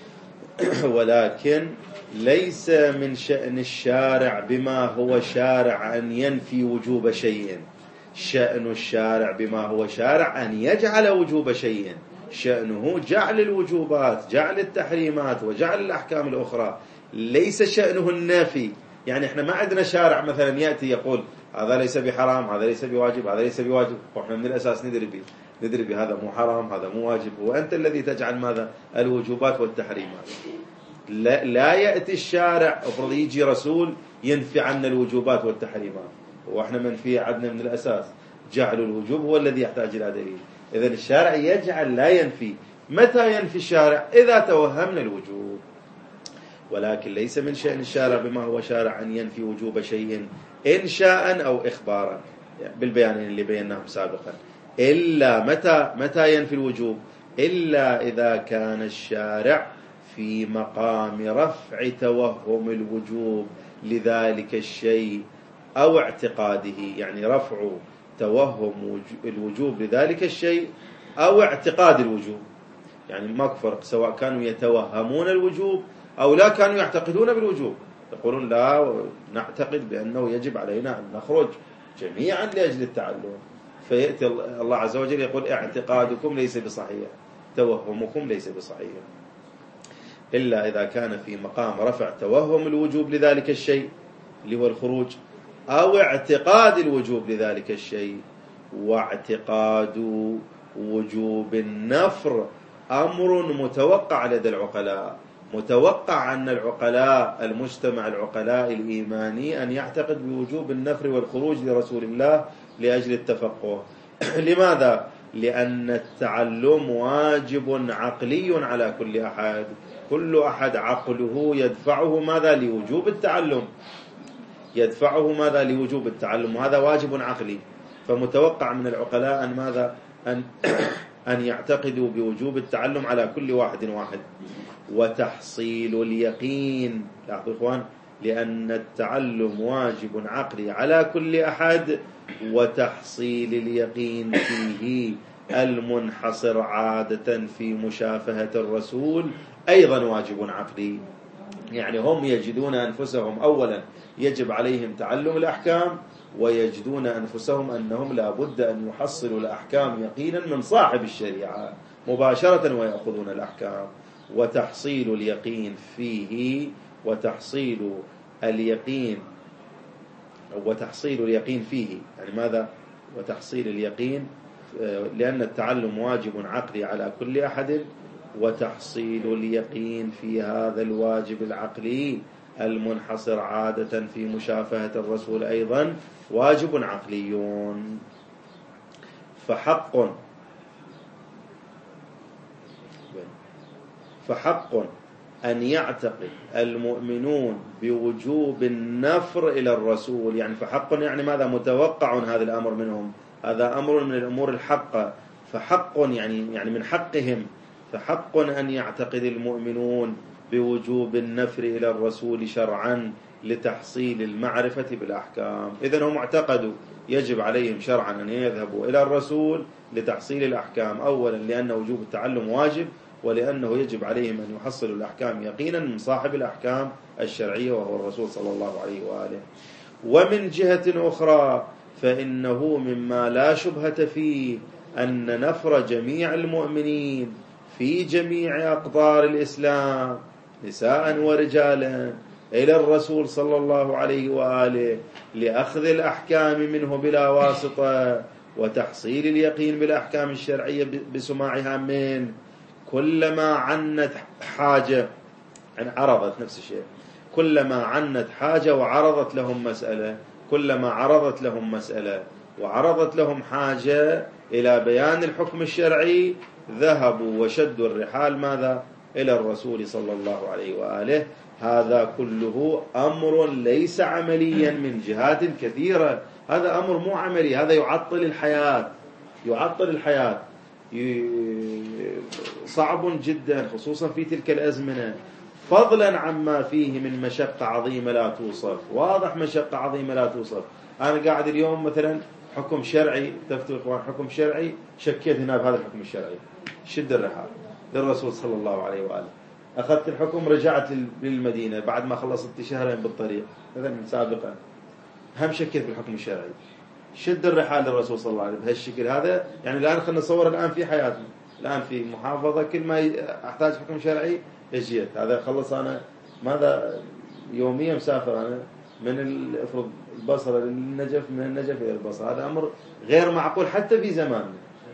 ولكن ليس من شأن الشارع بما هو شارع أن ينفي وجوب شيء. شأن الشارع بما هو شارع أن يجعل وجوب شيء. شأنه جعل الوجوبات، جعل التحريمات، وجعل الأحكام الأخرى. ليس شأنه النافي. يعني احنا ما عندنا شارع مثلا يأتي يقول هذا ليس بحرام، هذا ليس بواجب، هذا ليس بواجب، وإحنا من الأساس ندري به ندري بهذا مو حرام، هذا مو واجب. وأنت الذي تجعل ماذا؟ الوجوبات والتحريمات. لا, لا يأتي الشارع افرض يجي رسول ينفي عنا الوجوبات والتحريمات، وإحنا منفي عندنا من الأساس. جعل الوجوب هو الذي يحتاج إلى دليل. إذن الشارع يجعل لا ينفي. متى ينفي الشارع؟ إذا توهمنا الوجوب. ولكن ليس من شأن الشارع بما هو شارع أن ينفي وجوب شيء إنشاء أو إخبارا، بالبيان اللي بيناهم سابقا. إلا متى متى ينفي الوجوب؟ إلا إذا كان الشارع في مقام رفع توهم الوجوب لذلك الشيء أو اعتقاده. يعني رفع توهم الوجوب لذلك الشيء أو اعتقاد الوجوب. يعني ما فرق سواء كانوا يتوهمون الوجوب أو لا كانوا يعتقدون بالوجوب. يقولون لا نعتقد بأنه يجب علينا أن نخرج جميعا لأجل التعلم، فيأتي الله عز وجل يقول اعتقادكم ليس بصحيح، توهمكم ليس بصحيح. إلا إذا كان في مقام رفع توهم الوجوب لذلك الشيء اللي هو الخروج، أو اعتقاد الوجوب لذلك الشيء. واعتقاد وجوب النفر أمر متوقع لدى العقلاء. متوقع أن العقلاء المجتمع العقلاء الإيماني أن يعتقد بوجوب النفر والخروج لرسول الله لأجل التفقه. لماذا؟ لأن التعلم واجب عقلي على كل أحد. كل أحد عقله يدفعه ماذا؟ لوجوب التعلم. يدفعه ماذا؟ لوجوب التعلم، وهذا واجب عقلي. فمتوقع من العقلاء أن ماذا؟ أن أن يعتقدوا بوجوب التعلم على كل واحد واحد. وتحصيل اليقين، لاحظوا إخوان، لأن التعلم واجب عقلي على كل أحد، وتحصيل اليقين فيه المنحصر عادة في مشافهة الرسول أيضا واجب عقلي. يعني هم يجدون أنفسهم أولا يجب عليهم تعلم الأحكام، ويجدون أنفسهم أنهم لا بد أن يحصلوا الأحكام يقينا من صاحب الشريعة مباشرة ويأخذون الأحكام. وتحصيل اليقين فيه وتحصيل اليقين وتحصيل اليقين فيه، يعني ماذا؟ وتحصيل اليقين، لأن التعلم واجب عقلي على كل أحد، وتحصيل اليقين في هذا الواجب العقلي المنحصر عادة في مشافهة الرسول أيضا واجب عقلي. فحق فحق أن يعتقد المؤمنون بوجوب النفر إلى الرسول، يعني فحق يعني ماذا؟ متوقع هذا الأمر منهم، هذا أمر من الأمور الحقة، فحق يعني يعني من حقهم، فحق أن يعتقد المؤمنون بوجوب النفر إلى الرسول شرعا لتحصيل المعرفة بالأحكام. إذن هم اعتقدوا يجب عليهم شرعا أن يذهبوا إلى الرسول لتحصيل الأحكام، أولا لأن وجوب التعلم واجب، ولأنه يجب عليهم أن يحصلوا الأحكام يقينا من صاحب الأحكام الشرعية وهو الرسول صلى الله عليه وآله. ومن جهة أخرى فإنه مما لا شبهة فيه أن نفر جميع المؤمنين في جميع أقطار الإسلام نساء ورجالا إلى الرسول صلى الله عليه وآله لأخذ الأحكام منه بلا واسطة وتحصيل اليقين بالأحكام الشرعية بسماعها من، كلما عنت حاجة، يعني عرضت نفس الشيء، كلما عنت حاجة وعرضت لهم مسألة، كلما عرضت لهم مسألة وعرضت لهم حاجة إلى بيان الحكم الشرعي ذهبوا وشدوا الرحال ماذا؟ إلى الرسول صلى الله عليه وآله. هذا كله أمر ليس عمليا من جهات كثيرة، هذا أمر مو عملي، هذا يعطل الحياة، يعطل الحياة، صعب جدا خصوصا في تلك الأزمنة، فضلا عما فيه من مشقة عظيمة لا توصف. واضح مشقة عظيمة لا توصف. أنا قاعد اليوم مثلا حكم شرعي، تفتوا إخوان حكم شرعي، شكيت هنا بهذا الحكم الشرعي، شد الرحال للرسول صلى الله عليه وآله، أخذت الحكم رجعت للمدينة بعد ما خلصت شهرين بالطريق مثلا سابقا، هم شكيت بالحكم الشرعي، شد الرحال للرسول صلى الله عليه وسلم بهالشكل هذا. يعني الآن خلينا نصور الآن في حياتنا، الآن في محافظة كل ما أحتاج حكم شرعي اجيت، هذا خلص أنا ماذا يوميا مسافر أنا من الافرض البصرة للنجف، من النجف إلى البصرة، هذا أمر غير معقول حتى في زماننا،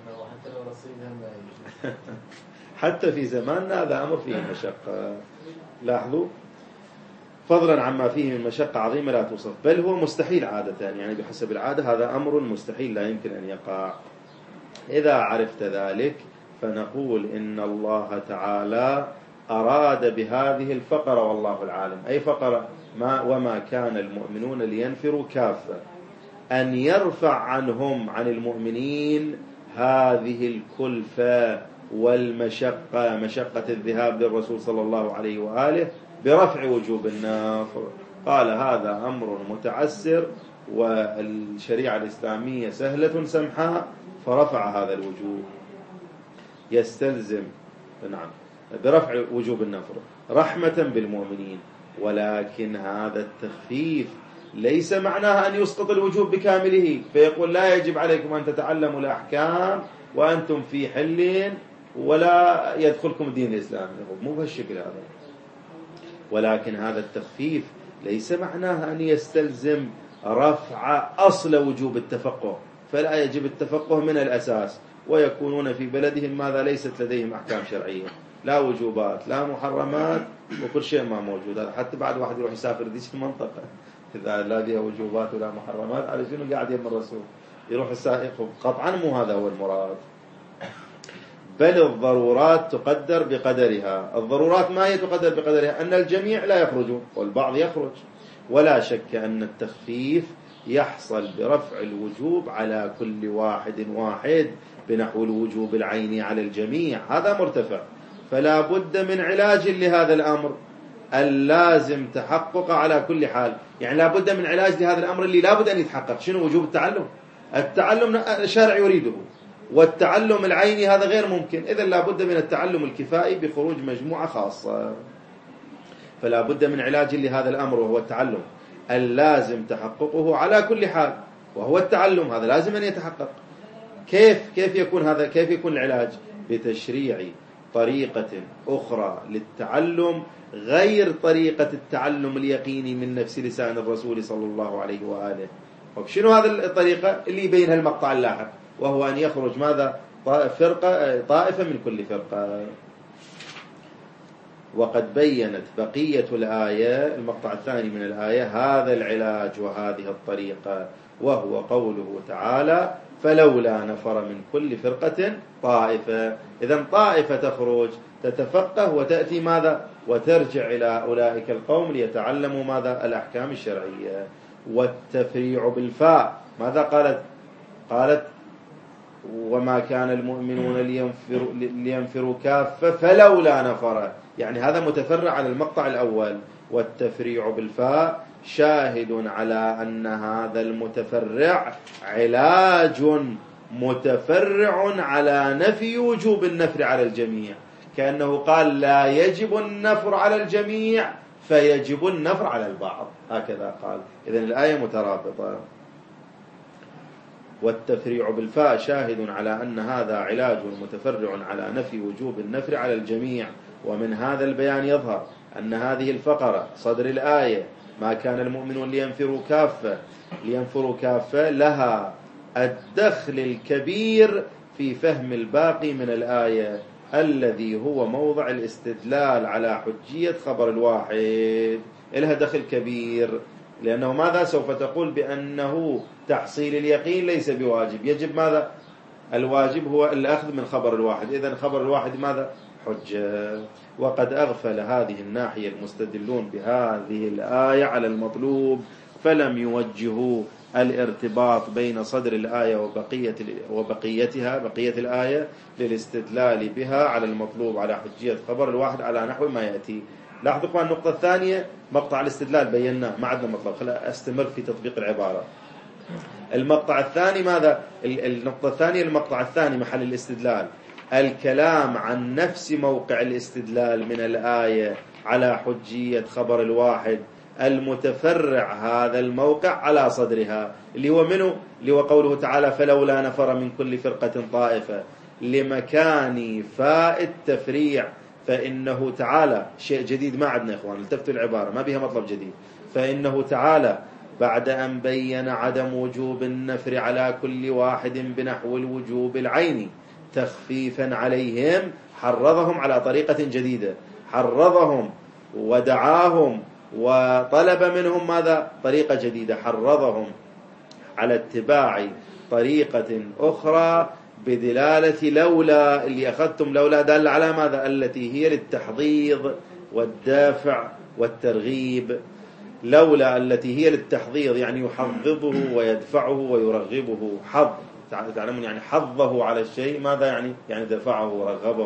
حتى في زماننا هذا أمر فيه مشقة. لاحظوا، فضلا عما فيه من مشقة عظيمة لا توصف، بل هو مستحيل عادة، يعني بحسب العادة هذا أمر مستحيل لا يمكن أن يقع. إذا عرفت ذلك فنقول إن الله تعالى أراد بهذه الفقرة والله العالم، أي فقرة ما وما كان المؤمنون لينفروا كافة، أن يرفع عنهم عن المؤمنين هذه الكلفة والمشقة، مشقة الذهاب للرسول صلى الله عليه وآله برفع وجوب النفر. قال هذا أمر متعسر والشريعة الإسلامية سهلة سمحاء، فرفع هذا الوجوب، يستلزم نعم برفع وجوب النفر رحمة بالمؤمنين. ولكن هذا التخفيف ليس معناه أن يسقط الوجوب بكامله، فيقول لا يجب عليكم أن تتعلموا الأحكام وأنتم في حل ولا يدخلكم الدين الإسلامي، مو بهالشكل هذا. ولكن هذا التخفيف ليس معناه أن يستلزم رفع أصل وجوب التفقه، فلا يجب التفقه من الأساس، ويكونون في بلدهم ماذا؟ ليست لديهم أحكام شرعية، لا وجوبات لا محرمات وكل شيء ما موجود. هذا حتى بعد واحد يروح يسافر ديش المنطقة إذا لا فيها وجوبات ولا محرمات، على شنو قاعد يم الرسول يروح السائق؟ قطعا مو هذا هو المراد، بل الضرورات تقدر بقدرها. الضرورات ما هي تقدر بقدرها؟ أن الجميع لا يخرجون والبعض يخرج. ولا شك أن التخفيف يحصل برفع الوجوب على كل واحد واحد بنحو الوجوب العيني على الجميع، هذا مرتفع، فلا بد من علاج لهذا الأمر اللازم تحقق على كل حال. يعني لا بد من علاج لهذا الأمر اللي لا بد أن يتحقق. شنو؟ وجوب التعلم. التعلم الشارع يريده، والتعلم العيني هذا غير ممكن، إذن لا بد من التعلم الكفائي بخروج مجموعة خاصة. فلا بد من علاج لهذا الأمر وهو التعلم اللازم تحققه على كل حال، وهو التعلم هذا لازم أن يتحقق. كيف كيف يكون هذا؟ كيف يكون العلاج؟ بتشريع طريقة أخرى للتعلم غير طريقة التعلم اليقيني من نفس لسان الرسول صلى الله عليه وآله. وشنو هذه الطريقة اللي يبينها المقطع اللاحق؟ وهو أن يخرج ماذا؟ فرقة طائفة من كل فرقة. وقد بينت بقية الآية، المقطع الثاني من الآية، هذا العلاج وهذه الطريقة، وهو قوله تعالى: فلولا نفر من كل فرقة طائفة. إذن طائفة تخرج تتفقه وتأتي ماذا؟ وترجع إلى أولئك القوم ليتعلموا ماذا؟ الأحكام الشرعية. والتفريع بالفاء ماذا قالت؟ قالت: وما كان المؤمنون لينفروا, لينفروا كافة فلولا نفر، يعني هذا متفرع على المقطع الأول. والتفريع بالفاء شاهد على أن هذا المتفرع علاج متفرع على نفي وجوب النفر على الجميع، كأنه قال: لا يجب النفر على الجميع فيجب النفر على البعض، هكذا قال. إذن الآية مترابطة. والتفريع بالفاء شاهد على أن هذا علاج متفرع على نفي وجوب النفر على الجميع. ومن هذا البيان يظهر أن هذه الفقرة صدر الآية: ما كان المؤمنون لينفروا كافة لينفروا كافة لها الدخل الكبير في فهم الباقي من الآية، الذي هو موضع الاستدلال على حجية خبر الواحد. لها دخل كبير، لأنه ماذا؟ سوف تقول بأنه تحصيل اليقين ليس بواجب، يجب ماذا؟ الواجب هو الأخذ من خبر الواحد. إذن خبر الواحد ماذا؟ حجة. وقد أغفل هذه الناحية المستدلون بهذه الآية على المطلوب، فلم يوجهوا الارتباط بين صدر الآية وبقية وبقيتها بقية الآية للاستدلال بها على المطلوب على حجية خبر الواحد على نحو ما يأتي. لاحظوا النقطة الثانية، مقطع الاستدلال بيناه، ما عندنا مطلب، خلينا أستمر في تطبيق العبارة. المقطع الثاني ماذا؟ النقطة الثانية المقطع الثاني محل الاستدلال، الكلام عن نفس موقع الاستدلال من الآية على حجية خبر الواحد المتفرع هذا الموقع على صدرها، اللي هو منه؟ اللي هو قوله تعالى: فلولا نفر من كل فرقة طائفة، لمكان فاء التفريع. فإنه تعالى شيء جديد ما عندنا إخوان، التفتوا العبارة ما بها مطلب جديد. فإنه تعالى بعد أن بين عدم وجوب النفر على كل واحد بنحو الوجوب العيني تخفيفا عليهم، حرضهم على طريقة جديدة، حرضهم ودعاهم وطلب منهم ماذا؟ طريقة جديدة، حرضهم على اتباع طريقة أخرى بدلالة لولا، اللي أخذتم لولا دال على ماذا؟ التي هي للتحضيض والدافع والترغيب. لولا التي هي للتحضيض يعني يحضضه ويدفعه ويرغبه. حظ تعلمون يعني حظه على الشيء، ماذا يعني؟ يعني دفعه ورغبه.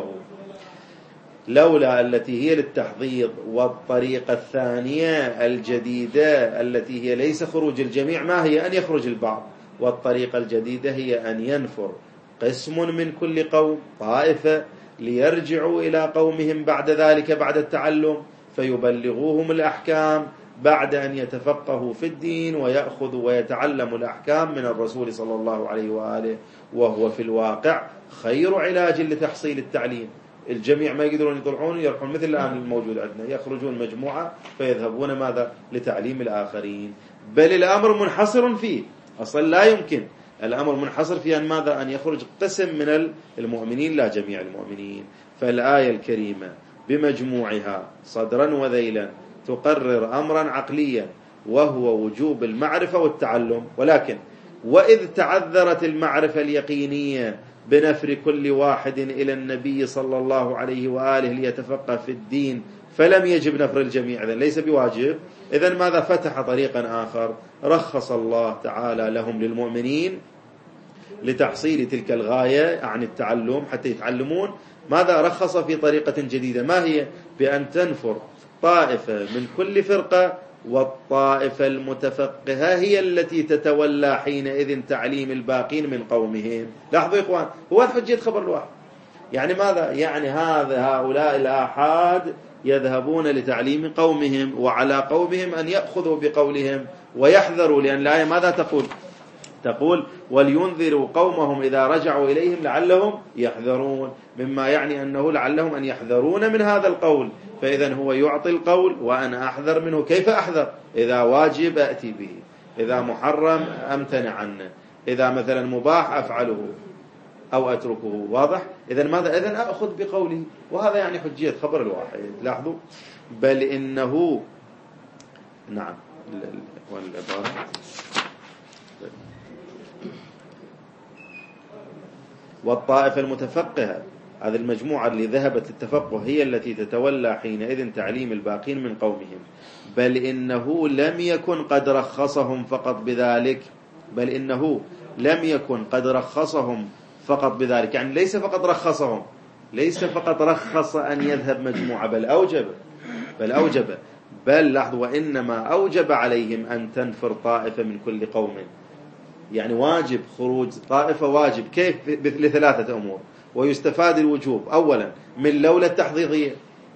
لولا التي هي للتحضيض. والطريقة الثانية الجديدة التي هي ليس خروج الجميع، ما هي؟ أن يخرج البعض. والطريقة الجديدة هي أن ينفر قسم من كل قوم طائفة ليرجعوا إلى قومهم بعد ذلك بعد التعلم فيبلغوهم الأحكام بعد أن يتفقهوا في الدين ويأخذوا ويتعلموا الأحكام من الرسول صلى الله عليه وآله، وهو في الواقع خير علاج لتحصيل التعليم. الجميع ما يقدرون يطلعون يرحون مثل الآن الموجود عندنا، يخرجون مجموعة فيذهبون ماذا؟ لتعليم الآخرين. بل الأمر منحصر فيه، أصلا لا يمكن، الأمر منحصر في أن ماذا؟ أن يخرج قسم من المؤمنين لا جميع المؤمنين. فالآية الكريمة بمجموعها صدرا وذيلا تقرر أمرا عقليا وهو وجوب المعرفة والتعلم. ولكن وإذ تعذرت المعرفة اليقينية بنفر كل واحد إلى النبي صلى الله عليه وآله ليتفقه في الدين فلم يجب نفر الجميع، إذن ليس بواجب. إذن ماذا؟ فتح طريقا آخر، رخص الله تعالى لهم للمؤمنين لتحصيل تلك الغاية عن التعلم حتى يتعلمون. ماذا؟ رخص في طريقة جديدة، ما هي؟ بأن تنفر طائفة من كل فرقة، والطائفة المتفقهة هي التي تتولى حينئذ تعليم الباقين من قومهم. لاحظوا يا إخوان، هو حجية خبر الواحد يعني ماذا؟ يعني هذا هؤلاء الآحاد يذهبون لتعليم قومهم، وعلى قومهم أن يأخذوا بقولهم ويحذروا، لأن الآية ماذا تقول؟ تقول ولينذروا قومهم إذا رجعوا إليهم لعلهم يحذرون، مما يعني أنه لعلهم أن يحذرون من هذا القول. فإذا هو يعطي القول وأنا أحذر منه. كيف أحذر؟ إذا واجب أتي به، إذا محرم أمتنع عنه، إذا مثلا مباح أفعله أو أتركه. واضح؟ إذن ماذا؟ إذن أخذ بقوله. وهذا يعني حجية خبر الواحد. لاحظوا، بل إنه نعم والعبارة والطائفة المتفقهة، هذه المجموعة اللي ذهبت التفقه هي التي تتولى حينئذ تعليم الباقين من قومهم. بل إنه لم يكن قد رخصهم فقط بذلك، بل إنه لم يكن قد رخصهم فقط بذلك، يعني ليس فقط رخصهم، ليس فقط رخص أن يذهب مجموعة، بل أوجب، بل أوجب بل لاحظوا وإنما أوجب عليهم أن تنفر طائفة من كل قوم. يعني واجب خروج طائفة، واجب. كيف؟ لثلاثة أمور. ويستفاد الوجوب أولا من لولا التحضيضية،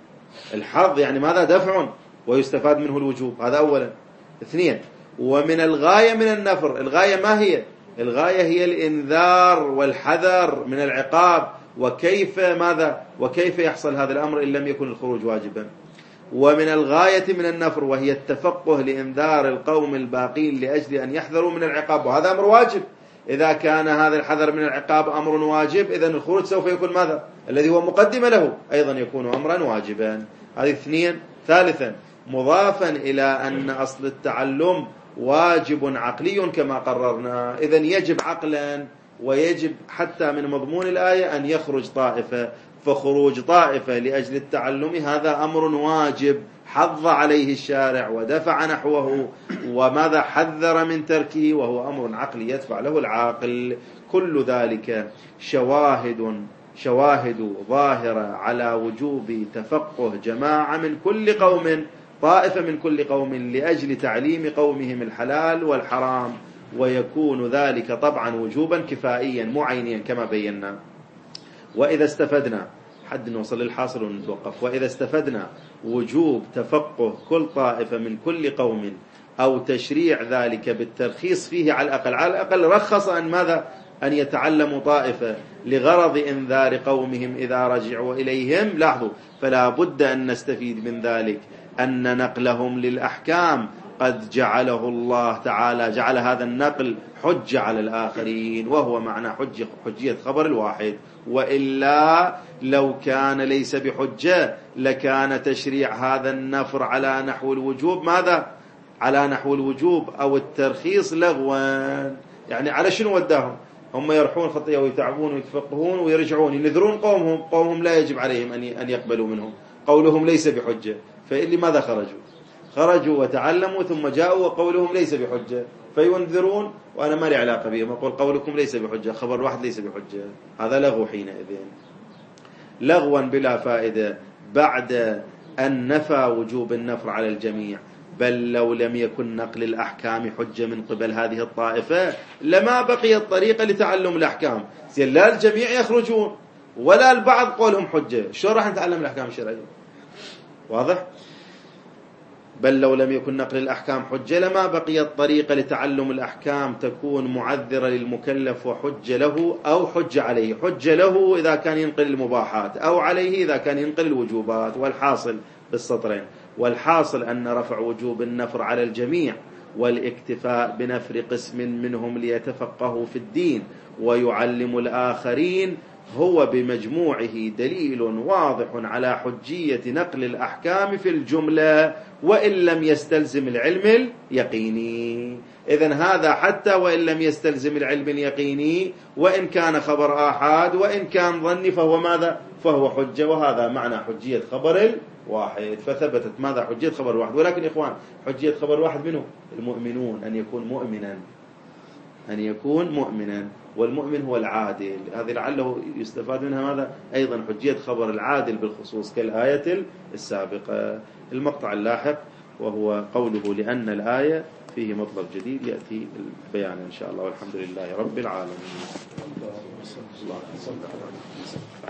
الحظ يعني ماذا؟ دفع، ويستفاد منه الوجوب، هذا أولا. اثنين، ومن الغاية من النفر، الغاية ما هي؟ الغاية هي الإنذار والحذر من العقاب. وكيف ماذا؟ وكيف يحصل هذا الأمر إن لم يكن الخروج واجبا؟ ومن الغاية من النفر وهي التفقه لإنذار القوم الباقين لأجل أن يحذروا من العقاب، وهذا أمر واجب. إذا كان هذا الحذر من العقاب أمر واجب، إذن الخروج سوف يكون ماذا؟ الذي هو مقدمة له أيضا يكون أمرا واجبا. هذه اثنين. ثالثا، مضافا إلى أن أصل التعلم واجب عقلي كما قررنا، إذن يجب عقلا ويجب حتى من مضمون الآية أن يخرج طائفة. فخروج طائفة لأجل التعلم هذا أمر واجب حض عليه الشارع ودفع نحوه، وماذا؟ حذر من تركه، وهو أمر عقلي يدفع له العاقل. كل ذلك شواهد شواهد ظاهرة على وجوب تفقه جماعة من كل قوم، طائفة من كل قوم، لأجل تعليم قومهم الحلال والحرام. ويكون ذلك طبعا وجوبا كفائيا معينيا كما بينا. وإذا استفدنا حد نوصل للحاصل ونتوقف. وإذا استفدنا وجوب تفقه كل طائفة من كل قوم أو تشريع ذلك بالترخيص فيه على الأقل، على الأقل رخص أن ماذا؟ أن يتعلموا طائفة لغرض إنذار قومهم إذا رجعوا إليهم. لاحظوا، فلا بد أن نستفيد من ذلك أن نقلهم للأحكام قد جعله الله تعالى، جعل هذا النقل حجة على الآخرين، وهو معنى حجة حجية خبر الواحد. وإلا لو كان ليس بحجة لكان تشريع هذا النفر على نحو الوجوب ماذا؟ على نحو الوجوب أو الترخيص لغوا. يعني على شنو وداهم؟ هم يرحون خطية ويتعبون ويتفقهون ويرجعون ينذرون قومهم، قومهم لا يجب عليهم أن يقبلوا منهم، قولهم ليس بحجة. فإلي ماذا خرجوا؟ خرجوا وتعلموا ثم جاءوا وقولهم ليس بحجة، فينذرون وأنا ما لي علاقة بهم، أقول قولكم ليس بحجة، خبر واحد ليس بحجة. هذا لغو حينئذ، لغوا بلا فائدة بعد أن نفى وجوب النفر على الجميع. بل لو لم يكن نقل الأحكام حجة من قبل هذه الطائفة لما بقي الطريقة لتعلم الأحكام. لا الجميع يخرجون ولا البعض قولهم حجة، شو راح نتعلم الأحكام الشرعية؟ واضح؟ بل لو لم يكن نقل الأحكام حجة لما بقي الطريقة لتعلم الأحكام تكون معذرة للمكلف وحجة له أو حجة عليه. حجة له إذا كان ينقل المباحات، أو عليه إذا كان ينقل الوجوبات. والحاصل بالسطرين، والحاصل أن رفع وجوب النفر على الجميع والاكتفاء بنفر قسم منهم ليتفقهوا في الدين ويعلموا الآخرين هو بمجموعه دليل واضح على حجية نقل الأحكام في الجملة وإن لم يستلزم العلم اليقيني. إذن هذا حتى وإن لم يستلزم العلم اليقيني، وإن كان خبر آحاد وإن كان ظني فهو ماذا؟ فهو حجة. وهذا معنى حجية خبر الواحد. فثبتت ماذا؟ حجية خبر الواحد. ولكن إخوان، حجية خبر واحد منه المؤمنون، أن يكون مؤمنا، أن يكون مؤمنا، والمؤمن هو العادل. هذه لعله يستفاد منها ماذا؟ أيضا حجية خبر العادل بالخصوص كالآية السابقة. المقطع اللاحق وهو قوله لأن الآية فيه مطلب جديد يأتي البيان إن شاء الله، والحمد لله رب العالمين.